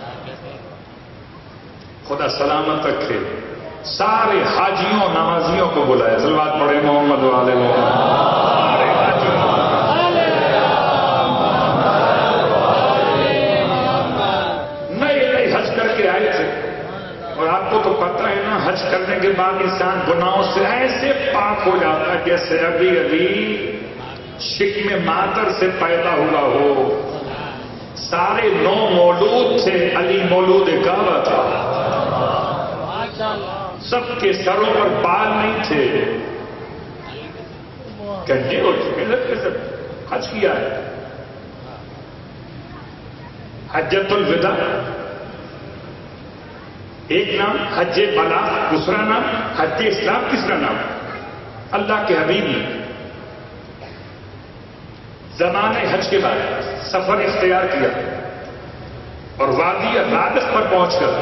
خدا سلامت رکھے، سارے حاجیوں نمازیوں کو بلایا، صلوات پڑھے محمد والے محمد۔ نئے حج کر کے آئے تھے، اور آپ کو تو پتہ ہے نا، حج کرنے کے بعد انسان گناہوں سے ایسے پاک ہو جاتا ہے جیسے ابھی شکم مادر سے پیدا ہوا ہو۔ سارے 9 مولود تھے، علی مولود کعبہ تھا، سب کے سروں پر بال نہیں تھے، گھنٹے ہو چکے سب حج کیا ہے۔ حجۃ الوداع ایک نام، حج بلاغ دوسرا نام، حج اسلام تیسرا نام۔ اللہ کے حبیب نے زمانے حج کے بعد سفر اختیار کیا اور وادی رادف پر پہنچ کر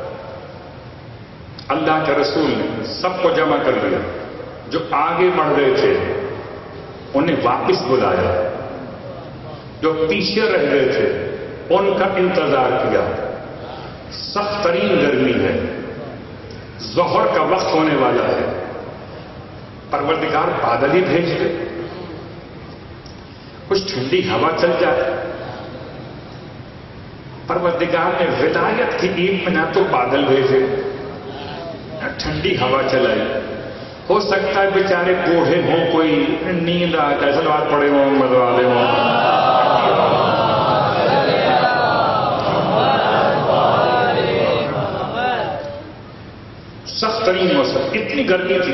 اللہ کے رسول نے سب کو جمع کر لیا۔ جو آگے بڑھ رہے تھے انہیں واپس بلایا، جو پیچھے رہ گئے تھے ان کا انتظار کیا۔ سخت ترین گرمی ہے، ظہر کا وقت ہونے والا ہے، پروردگار بادل ہی بھیج دے، کچھ ٹھنڈی ہوا چل جائے۔ پروردگار پروردگار نے ولایت کی عید میں نہ تو بادل بھیجے نہ ٹھنڈی ہوا چلائی. ہو سکتا ہے بیچارے بوڑھے ہوں, کوئی نیند آ جائے, سلوات پڑے ہوں, مدوالے ہوں. سخت ترین موسم, اتنی گرمی تھی,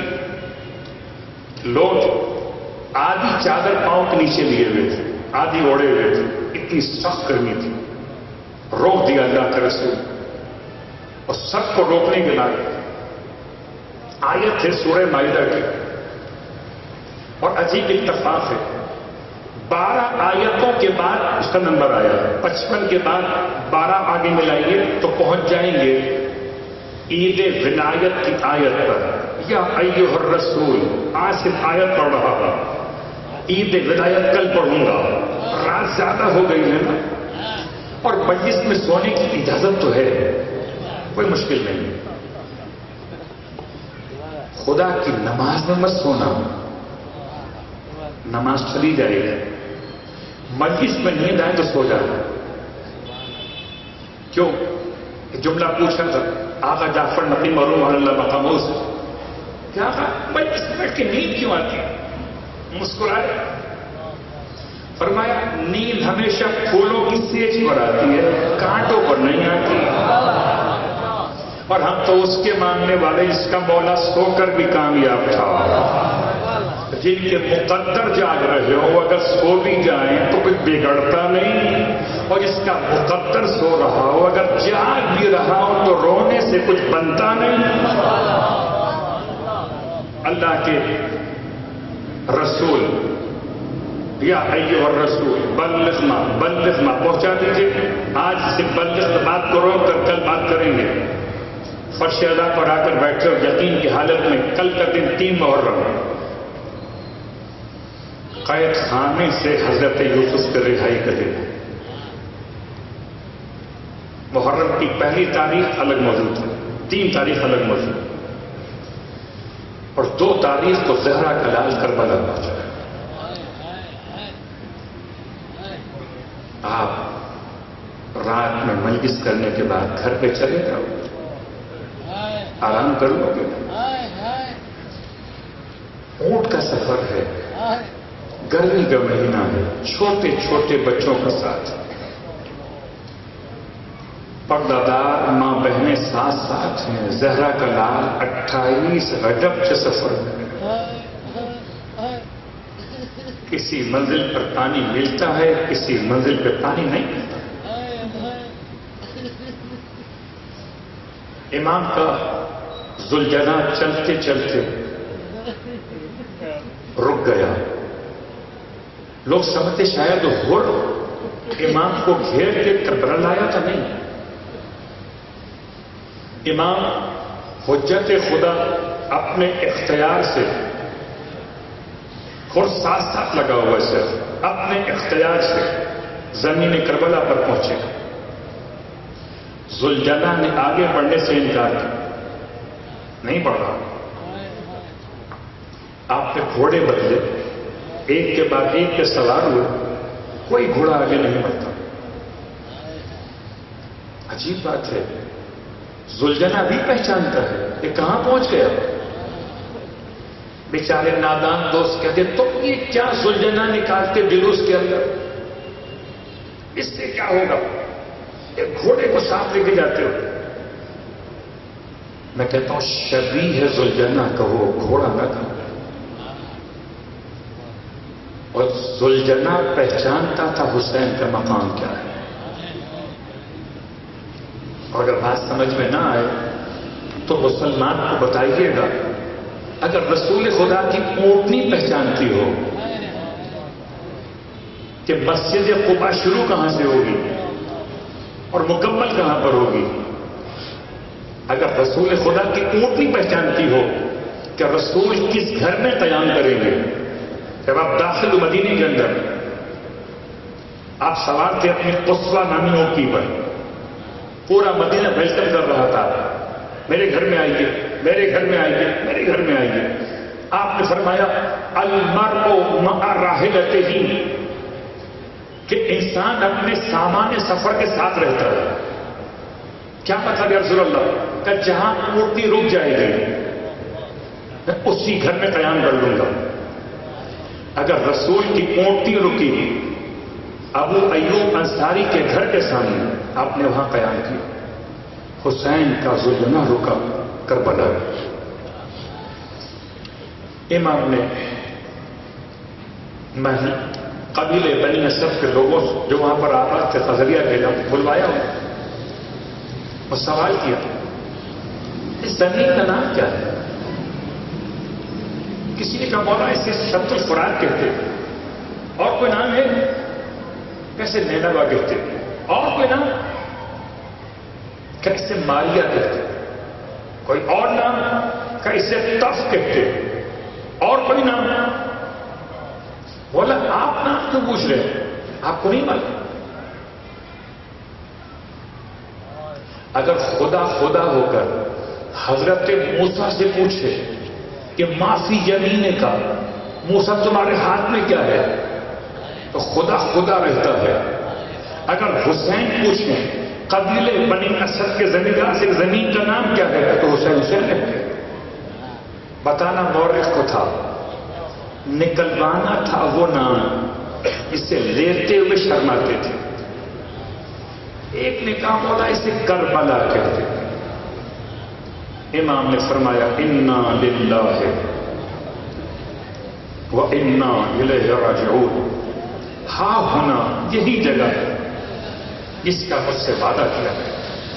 لوگ آدھی چادر پاؤں کے نیچے لیے ہوئے تھے, آدھی اوڑے ہوئے تھے, اتنی سخت گرمی تھی. روک دیا اللہ کا رسول, اور سب کو روکنے کے بعد آیت ہے سورہ مائدہ کی, اور عجیب اتفاق ہے, 12 آیتوں کے بعد اس کا نمبر آیا ہے, 55 کے بعد 12 آگے ملائیے تو پہنچ جائیں گے عید ولایت کی آیت پر. یا ایھا الرسول, آج صرف آیت پڑھ رہا تھا, عید ولایت کل پڑھوں گا. رات زیادہ ہو گئی ہے نا, اور مجلس میں سونے کی اجازت تو ہے, کوئی مشکل نہیں. خدا کی نماز میں مت سونا, نماز چلی جائے گی. مجلس میں نیند آئے تو سو جائے. کیوں؟ جملہ پوچھا تھا آقا جعفر نبی معلوم اللہ مقاموس, کیا مجلس میں بیٹھ کے نیند کیوں آتی ہے؟ مسکرائے, فرمایا نیند ہمیشہ پھولوں کی سیج پر آتی ہے, کانٹوں پر نہیں آتی. اور ہم تو اس کے ماننے والے جس کا مولا سو کر بھی کامیاب تھا. جن کے مقدر جاگ رہے ہو, اگر سو بھی جائیں تو کچھ بگڑتا نہیں, اور جس کا مقدر سو رہا ہو اگر جاگ بھی رہا ہو تو رونے سے کچھ بنتا نہیں. اللہ کے رسول, یا ایھا الرسول بلغ ما پہنچا دیجیے. آج سے بلغ بات کرو, کل بات کریں گے. فرش ادا پر آ کر بیٹھے ہو یقین کی حالت میں. کل کا دن 3 محرم, قید خانے سے حضرت یوسف کی رہائی کا دن. محرم کی پہلی تاریخ الگ موجود ہے, 3 تاریخ الگ موجود, اور 2 تاریخ کو زہرا کا لال کربلا پہنچا. آپ رات میں مجلس کرنے کے بعد گھر پہ چلے جاؤ, آرام کر لو گے. اونٹ کا سفر ہے, گرمی کا مہینہ ہے, چھوٹے چھوٹے بچوں کے ساتھ, پردہ دار ماں بہنیں ساتھ ساتھ ہیں. زہرا کا لال 28 رجب کے سفر میں. کسی منزل پر پانی ملتا ہے, کسی منزل پہ پانی نہیں ملتا. امام کا ذوالجناح چلتے چلتے رک گیا. لوگ سمجھتے شاید ہو امام کو گھیر کے کبرا لایا تھا. نہیں, امام حجت خدا اپنے اختیار سے اور ساتھ ساتھ لگا ہوا ہے, اپنے اختیار سے زمین کربلا پر پہنچے. ذوالجناح نے آگے بڑھنے سے انکار کیا, نہیں بڑھ رہا. آپ نے گھوڑے بدلے, ایک کے بعد ایک کے سوار ہوئے, کوئی گھوڑا آگے نہیں بڑھتا. عجیب بات ہے, ذوالجناح بھی پہچانتا ہے کہ کہاں پہنچ گیا. بیچارے نادان دوست کہتے تم یہ کیا ذوالجناح نکالتے جلوس کے اندر, اس سے کیا ہوگا, ایک گھوڑے کو ساتھ لے کے جاتے ہو. میں کہتا ہوں شبیہ ہے ذوالجناح کہو, گھوڑا نہ کہو. اور ذوالجناح پہچانتا تھا حسین کا مقام کیا ہے. اور اگر بات سمجھ میں نہ آئے تو مسلمان کو بتائیے گا, اگر رسول خدا کی اونٹنی پہچانتی ہو کہ مسجد قباء شروع کہاں سے ہوگی اور مکمل کہاں پر ہوگی, اگر رسول خدا کی اونٹنی پہچانتی ہو کہ رسول کس گھر میں قیام کریں گے, جب آپ داخل ہو مدینے کے اندر, آپ سوار تھے اپنی قصوہ نامی اونٹنی پر, پورا مدینہ ویلکم کر رہا تھا, میرے گھر میں آئیے, میرے گھر میں آئیے, میرے گھر میں آئیے. آپ نے فرمایا المرء مع راحلتہ, کہ انسان اپنے سامان سفر کے ساتھ رہتا ہے. کیا مطلب یا رسول اللہ؟ کہ جہاں اونٹنی رک جائے گی میں اسی گھر میں قیام کر لوں گا. اگر رسول کی اونٹنی رکی ابو ایوب انصاری کے گھر کے سامنے آپ نے وہاں قیام کیا. حسین کا زلزلہ رکا کربلا. امام نے میں قبیلے بنی اسد کے لوگوں جو وہاں پر آباد تھے خزریہ کے جب بلوایا اور سوال کیا اس زمین کا نام کیا ہے؟ کسی نے کہا مولا اسے شمس الفرات کہتے. اور کوئی نام ہے؟ کیسے نینوا کہتے. اور کوئی نام؟ کیسے مالیہ کہتے. کوئی اور نام؟ کیسے تف کہتے. اور کوئی نام؟ بولا آپ نام کیوں پوچھ رہے ہیں؟ آپ کو نہیں معلوم؟ اگر خدا خدا ہو کر حضرت موسیٰ سے پوچھے کہ معافی یمین کا موسیٰ تمہارے ہاتھ میں کیا ہے تو خدا خدا رہتا ہے. اگر حسین پوچھیں قبیلے بنی اسد کے زمیندار سے زمین کا نام کیا ہے تو حسین حسین کہتے. بتانا مورخ کو تھا, نکلوانا تھا وہ نام اسے لیتے ہوئے شرماتے تھے. ایک نے کہا مولا اسے کربلا کہتے. امام نے فرمایا انا للہ و انا الیہ راجعون. ہاں ہونا یہی جگہ جس کا مجھ سے وعدہ کیا ہے,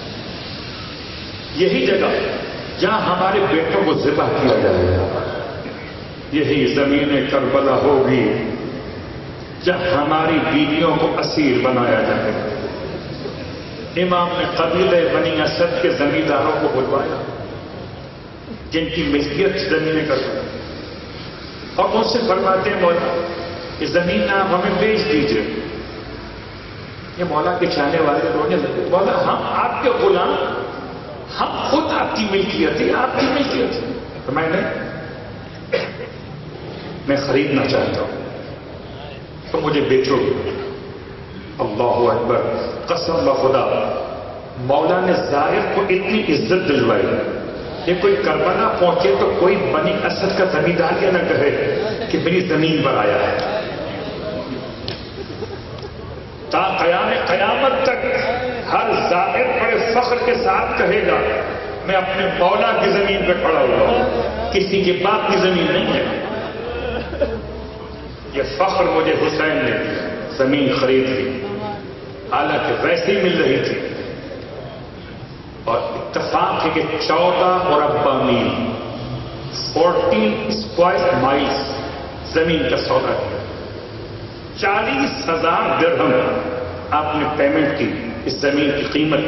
یہی جگہ جہاں ہمارے بیٹوں کو ذبح کیا جائے گا, یہی زمین کربلا ہوگی جہاں ہماری بیویوں کو اسیر بنایا جائے گا. امام نے قبیلے بنی اسد کے زمینداروں کو بلوایا جن کی ملکیت زمینیں کرتے اور ان سے فرماتے ہیں مولا کہ زمین آپ ہمیں بیچ دیجیے. یہ مولا کے چاہنے والے رونے لگے. مولا ہم آپ کے غلام, ہم خود آپ کی ملکیت ہے, آپ کی ملکیت ہے. تو میں خریدنا چاہتا ہوں تو مجھے بیچو. اللہ اکبر. قسم بخدا مولا نے زائر کو اتنی عزت دلوائی کہ کوئی کربلا پہنچے تو کوئی بنی اسد کا زمیندار یہ نہ کہے کہ میری زمین پر آیا ہے. تا قیام قیامت تک ہر زائر بڑے فخر کے ساتھ کہے گا میں اپنے مولا کی زمین پہ کھڑا ہوا ہوں, کسی کے باپ کی زمین نہیں ہے. یہ فخر مجھے حسین نے دیا, زمین خرید لی حالانکہ ویسے ہی مل رہی تھی. اور اتفاق ہے کہ 14 مربع میل 14 اسکوائر مائلز زمین کا سودا کیا. 40,000 درہم آپ نے پیمنٹ کی اس زمین کی قیمت.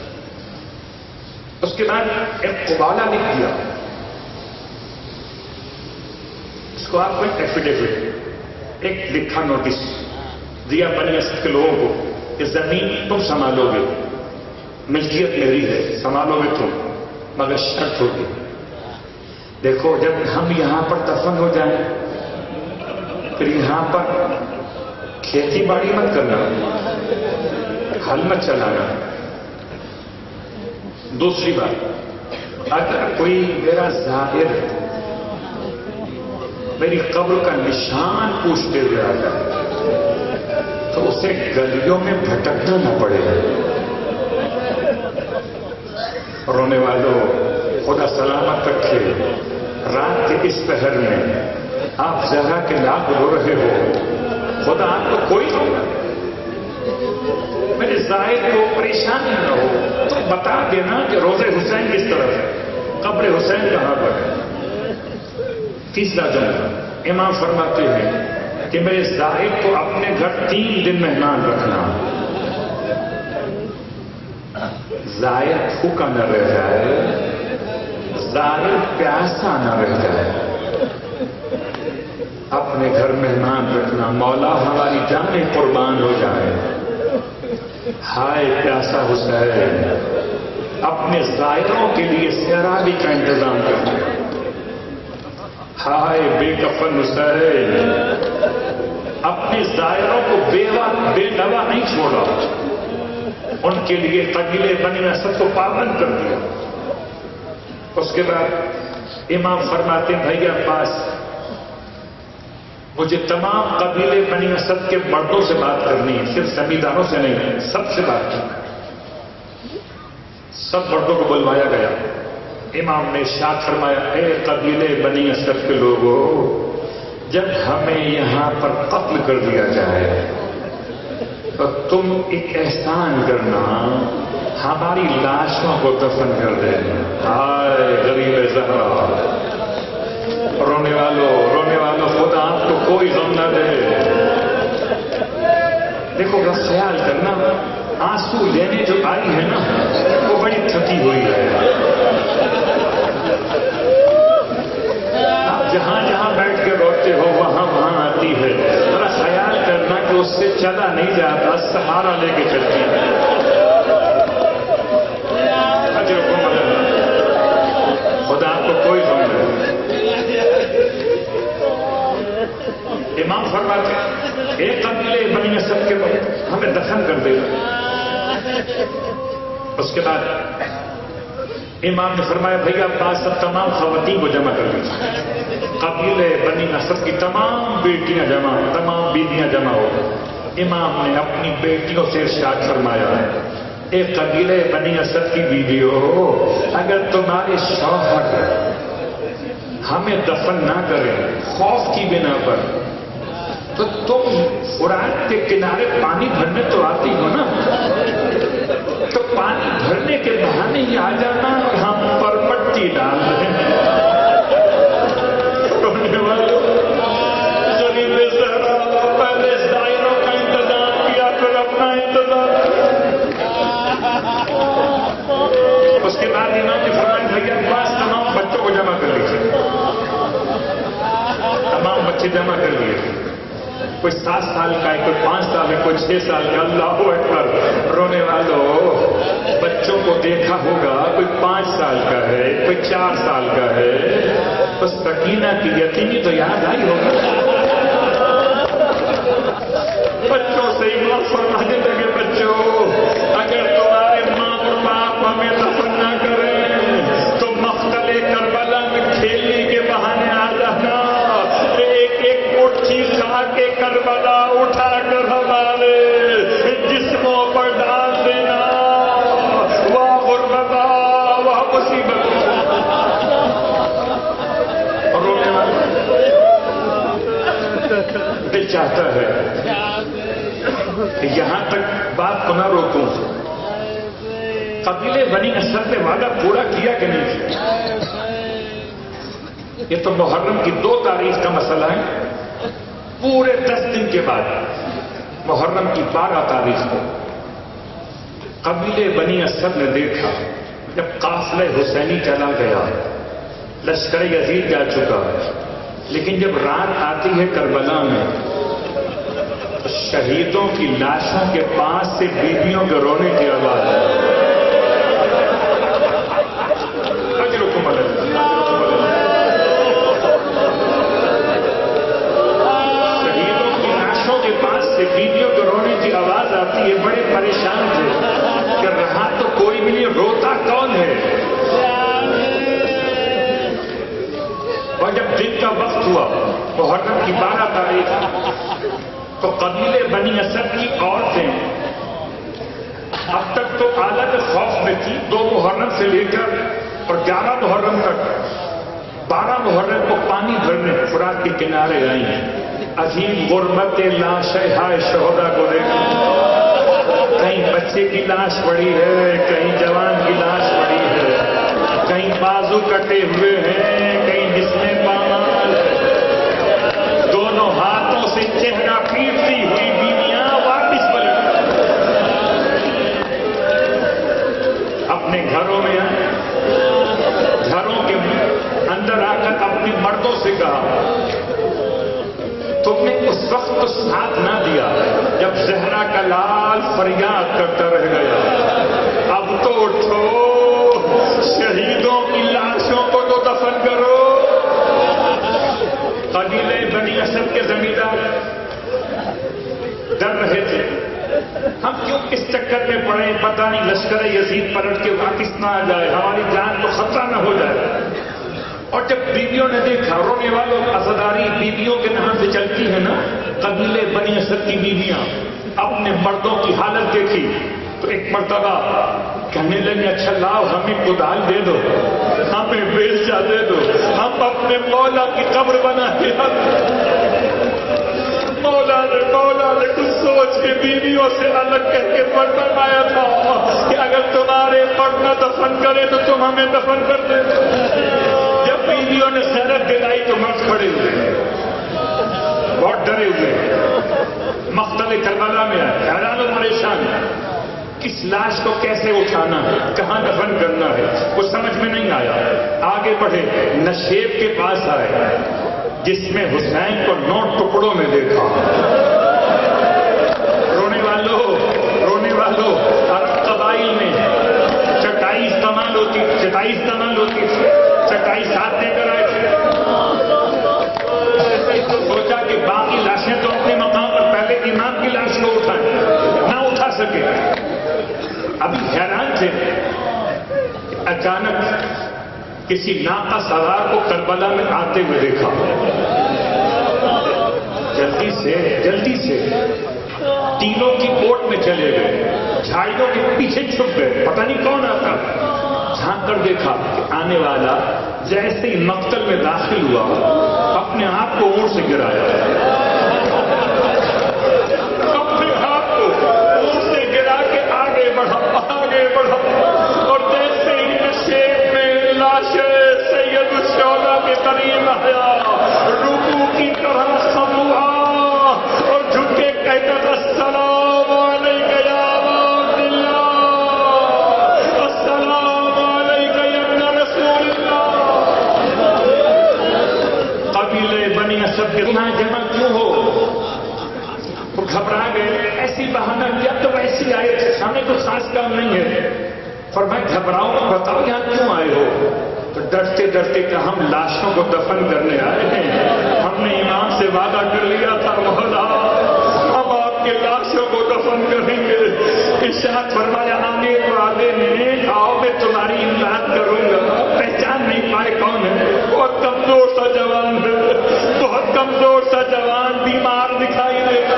اس کے بعد ایک قبالہ لکھ دیا, اس کو آپ کو ایفیڈیوٹ ایک لکھا نوٹس دیا بنی اسد کے لوگوں کو کہ زمین تم سنبھالو گے, ملکیت میری ہے, سنبھالو گے تم, مگر شرط ہوگی. دیکھو جب ہم یہاں پر دفن ہو جائیں پھر یہاں پر کھیتی باڑی مت کرنا, ہل مت چلانا. دوسری بات, اگر کوئی میرا زائر میری قبر کا نشان پوچھتے ہوئے آ جائے تو اسے گلیوں میں بھٹکنا نہ پڑے. رونے والوں خدا سلامت رکھے. رات کے اس پہر میں آپ ذرا کے لاکھ رو رہے ہو, خدا آپ کو کوئی ہوگا میرے زائر کو پریشان نہ ہو تو بتا دینا کہ روزے حسین کس طرف ہے, قبر حسین کہاں پر ہے. تیسرا جملہ امام فرماتے ہیں کہ میرے زائر کو اپنے گھر 3 دن مہمان رکھنا, زائر بھوکا نہ رہ جائے, زائر پیاسا نہ رہ جائے. اپنے گھر مہمان رکھنا. مولا ہماری جانیں قربان ہو جائیں. ہائے پیاسا حسین, اپنے زائروں کے لیے سیرابی کا انتظام کرنا. ہائے بے کفن حسین, اپنے زائروں کو بے نوا نہیں چھوڑا, ان کے لیے قبیلے بنی اسد کو پابند کر دیا. اس کے بعد امام فرماتے ہیں بھائی عباس مجھے تمام قبیلے بنی اسد کے مردوں سے بات کرنی ہے، صرف زمینداروں سے نہیں، سب سے بات کرنا ہے. سب مردوں کو بلوایا گیا. امام نے ارشاد فرمایا اے قبیلے بنی اسد کے لوگوں، جب ہمیں یہاں پر قتل کر دیا جائے تو تم ایک احسان کرنا، ہماری لاشوں کو دفن کر دینا. ہائے غریب زہرا، رونے والوں خدا آپ کو کوئی غم نہ دے. دیکھو گا خیال کرنا، آنسو لینے جو آئی ہے نا وہ بڑی تھکی ہوئی ہے. آپ جہاں جہاں بیٹھ کے روتے ہو وہاں آتی ہے. ذرا خیال کرنا کہ اس سے چلا نہیں جاتا، سہارا لے کے چلتی ہے. خدا آپ کو کوئی غم نہیں. امام فرماتے ایک قبیلے بنی اسد کے وقت ہمیں دفن کر دے گا. اس کے بعد امام نے فرمایا بھیا پاس سب تمام خواتین کو جمع کر لیجیے. قبیلے بنی اسد کی تمام بیٹیاں جمع، تمام بیویاں جمع ہو. امام نے اپنی بیٹیوں سے ارشاد فرمایا ہے ایک قبیلے بنی اسد کی بیویوں، اگر تمہارے شوہر ہمیں دفن نہ کریں خوف کی بنا پر، تو تم فرات کے کنارے پانی بھرنے تو آتی ہو نا، تو پانی بھرنے کے بہانے ہی آ جانا اور ہم پر مٹی ڈال دیں. غریب زہرا پہلے دائروں کا انتظام کیا پھر اپنا انتظام. اس کے بعد امام نے فرمایا بھیا پاس تمام بچوں کو جمع کر لیجیے. تمام بچے جمع کر لیے. کوئی 7 سال کا ہے، کوئی 5 سال ہے، کوئی 6 سال کا. اللہ اکبر. رونے والوں بچوں کو دیکھا ہوگا، کوئی 5 سال کا ہے، کوئی 4 سال کا ہے. بس سکینہ کی یتیمی تو یاد آئی ہوگی. بچوں سے امام فرمانے لگے بچوں اگر تمہارے ماں اور باپ ہمیں دفن نہ کریں تو مقتل کربلا میں کھیلنے کے بہانے آ جانا. ایک ایک مٹھی کھا کے کربلا اٹھا کر ہمارے جسموں پر ڈال دینا. واہ غربتا، واہ مصیبت. اور رونے والا دل چاہتا ہے یہاں تک بات کو نہ روکوں. قبیلے بنی اسد نے وعدہ پورا کیا کہ نہیں کیا؟ یہ تو محرم کی 2 تاریخ کا مسئلہ ہے. پورے 10 دن کے بعد محرم کی 12 تاریخ کو قبیلے بنی اسد نے دیکھا جب قافلہ حسینی چلا گیا، لشکر یزید جا چکا، لیکن جب رات آتی ہے کربلا میں شہیدوں کی لاشوں کے پاس سے بیویوں کے رونے کی آواز ہے. اجرکم اللہ. شہیدوں کی لاشوں کے پاس سے بیویوں کے رونے کی آواز آتی ہے. بڑے پریشان تھے کہ رہا تو کوئی بھی نہیں، روتا کون ہے؟ اور جب دن کا وقت ہوا محرم کی 12 تاریخ تو قبیلے بنی اسد کی عورتیں اب تک تو حالت خوف میں تھی. 2 محرم سے لے کر اور 11 محرم تک 12 محرم کو پانی بھرنے فرات کے کنارے آئی ہیں. عظیم غربت لاشیں ہائے شہدا کو دیکھا. کہیں بچے کی لاش پڑی ہے، کہیں جوان کی لاش پڑی ہے، کہیں بازو کٹے ہوئے ہیں، کہیں جسمیں پامال. دونوں ہاتھوں سے چہرہ پیٹتی ہوئی بیویاں واپس پلٹ اپنے گھروں میں آئے. گھروں کے اندر آ کر اپنے مردوں سے کہا تم نے اس وقت تو ساتھ نہ دیا جب زہرا کا لال فریاد کرتا رہ گیا. اب تو اٹھو، شہیدوں کی لاشوں کو تو دفن کرو. قبیلے بنی اسد کے زمیندار ڈر رہے تھے ہم کیوں اس چکر میں پڑے؟ پتہ نہیں لشکر یزید پلٹ کے واپس نہ آ جائے، ہماری جان کو خطرہ نہ ہو جائے۔ اور جب بیویوں نے دیکھا، رونے والوں عزاداری بیویوں کے نام سے چلتی ہے نا، قبیلے بنی اسد کی بیویاں اپنے مردوں کی حالت دیکھی تو ایک مرتبہ کہنے لگے اچھا لاؤ ہمیں کدال دے دو، ہمیں بیلچا دے دو، ہم اپنے مولا کی قبر بنا کے مولا نے کچھ سوچ کے بیویوں سے الگ کر کے پڑھنا پایا تھا کہ اگر تمہارے پڑھنا دفن کرے تو تم ہمیں دفن کر دے۔ جب بیویوں نے سرت دلائی تو مرد کھڑے ہوئے، بہت ڈرے ہوئے، مقتل کربلا میں آئے، حیران و پریشان، کس لاش کو کیسے اٹھانا ہے، کہاں دفن کرنا ہے، وہ سمجھ میں نہیں آیا۔ آگے بڑھے، نشیب کے پاس آئے جس میں حسین کو 9 ٹکڑوں میں دیکھا۔ رونے والوں عرب قبائل میں چٹائی استعمال ہوتی، چٹائی ساتھ لے کر آئے تھے۔ سوچا کہ باقی لاشیں تو اپنے مقام پر، پہلے امام کی لاش کو اٹھائیں، نہ اٹھا سکے۔ ابھی حیران تھے، اچانک کسی ناقہ سوار کو کربلا میں آتے ہوئے دیکھا۔ جلدی سے تینوں کی کوٹ میں چلے گئے، جھاڑیوں کے پیچھے چھپ گئے، پتہ نہیں کون آتا۔ جھانک کر دیکھا کہ آنے والا جیسے ہی مقتل میں داخل ہوا اپنے آپ کو اونٹ سے گرایا، اپنے آپ کو اونٹ سے گرا کے آگے بڑھا، اور جیسے ہی نشیب میں لاش سید الشہداء کے قریب آیا، رکوع کی طرح خم ہوا اور جھک کے کہتا تھا السلام علیک یا ابا عبداللہ، السلام علیک یا ابن رسول اللہ۔ قبیلے بنی اسد کے یہاں جمع کیوں ہو؟ وہ گھبرا گئے، ایسی بہانہ کیا تو ویسی آئے تھے، ہمیں کوئی خاص کام نہیں ہے۔ فرمایا گھبراؤ، بتاؤ یہاں کیوں آئے ہو؟ تو ڈرتے کہ ہم لاشوں کو دفن کرنے آئے ہیں، ہم نے امام سے وعدہ کر لیا تھا مولا ہم آپ کے لاشوں کو دفن کریں گے۔ ارشاد فرمایا آنے والے نے آؤ میں تمہاری امداد کروں گا۔ پہچان نہیں پائے کون ہے، بہت کمزور سا جوان بیمار دکھائی دیتا۔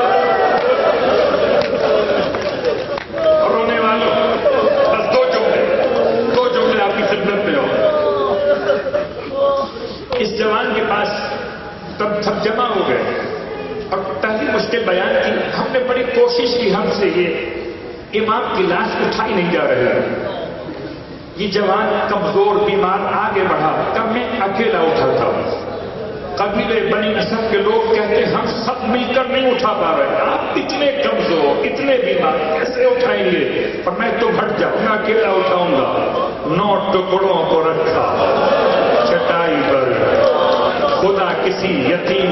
رونے والوں بس دو جملے آپ کی خدمت میں ہو۔ اس جوان کے پاس تب سب جمع ہو گئے اور پہلی مشکل بیان کی، ہم نے بڑی کوشش کی، ہم سے یہ امام کی لاش اٹھائی نہیں جا رہی۔ یہ جوان کمزور بیمار آگے بڑھا، تب میں اکیلا اٹھاتا ہوں۔ قبیلے بنی اسد کے لوگ کہتے ہم سب مل کر نہیں اٹھا پا رہے، آپ اتنے کمزور اتنے بیمار کیسے اٹھائیں گے؟ اور میں تو ہٹ جاؤں، میں اکیلا اٹھاؤں گا۔ 9 ٹکڑوں کو رکھا چٹائی پر، خدا کسی یتیم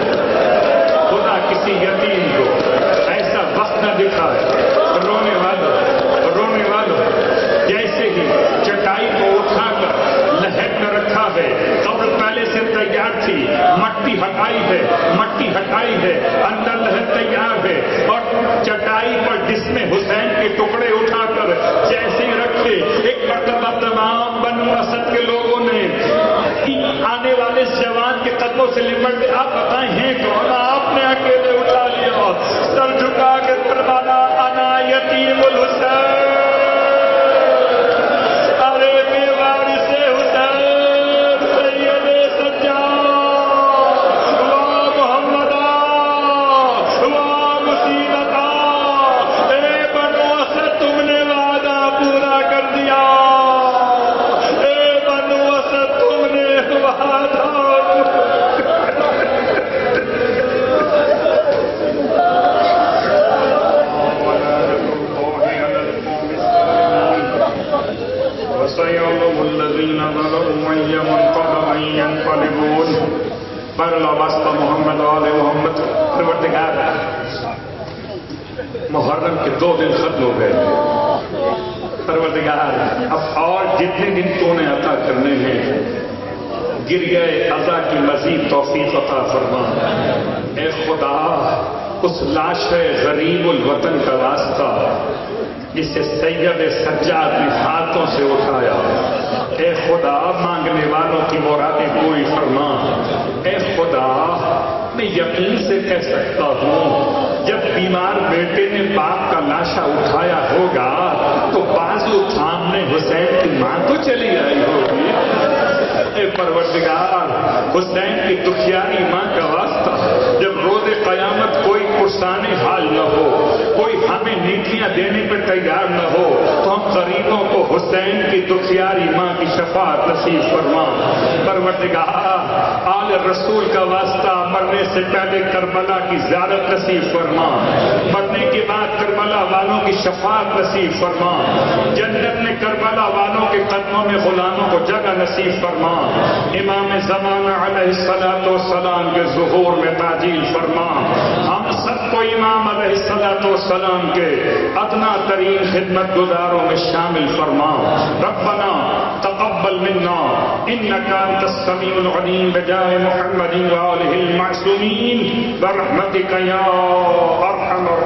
کو ایسا وقت نہ دکھائے۔ رونے والوں جیسے ہی چٹائی کو اٹھا کر لحد میں رکھا ہے، قبر پہلے سے تیار تھی، مٹی ہٹائی ہے، اندر لحد تیار ہے، اور چٹائی پر جس میں حسین کے ٹکڑے اٹھا کر جیسے ہی رکھے، ایک مرتبہ تمام بنو اسد کے لوگوں نے آنے والے جوان کے قدموں سے لپٹ کے آپ بتائیں ہیں کون؟ آپ نے اکیلے اٹھا لیا، سر جھکا کے فرمانا انا یتیم الحسین، ارے بے وارث حسین، سید سجاد، وا محمدا، وا مصیبتا، اے بنو اسد تم نے وعدہ پورا کر دیا، اے بنو اسد تم نے وعدہ محمد والے محمد۔ پروردگار محرم کے 2 دن ختم ہو گئے، پروردگار اب اور جتنے دن تو نے عطا کرنے ہیں گر گئے، عطا کی مزید توفیق عطا فرما۔ اے خدا اس لاش غریب الوطن کا واسطہ جسے سید سجاد نے ہاتھوں سے اٹھایا، اے خدا مانگنے والوں کی مرادیں پوری فرما۔ اے خدا میں یقین سے کہہ سکتا ہوں جب بیمار بیٹے نے باپ کا لاشا اٹھایا ہوگا تو بازو تھامنے حسین کی ماں تو چلی آئی ہوگی۔ اے پروردگار حسین کی دکھیاری ماں کا واسطہ جب روز قیامت کوئی پرسان حال نہ ہو، کوئی ہمیں نیکیاں دینے پہ تیار نہ ہو، تو ہم غریبوں کو حسین کی دکھیاری ماں کی شفاعت نصیب فرما۔ پروردگار آل رسول کا واسطہ مرنے سے پہلے کربلا کی زیارت نصیب فرما، مرنے کے بعد کربلا والوں کی شفاعت نصیب فرما، جنت میں کربلا والوں کے قدموں میں غلاموں کو جگہ نصیب فرما، امام زمانہ علیہ الصلوۃ والسلام کے ظہور میں تعجیل فرما، ہم سب کو امام علیہ الصلوۃ والسلام کے ادنا ترین خدمت گزاروں میں شامل فرما۔ ربنا تقبل منا انك انت السميع العليم بجاه محمد وآله المعصومين برحمتك يا ارحم الراحمين۔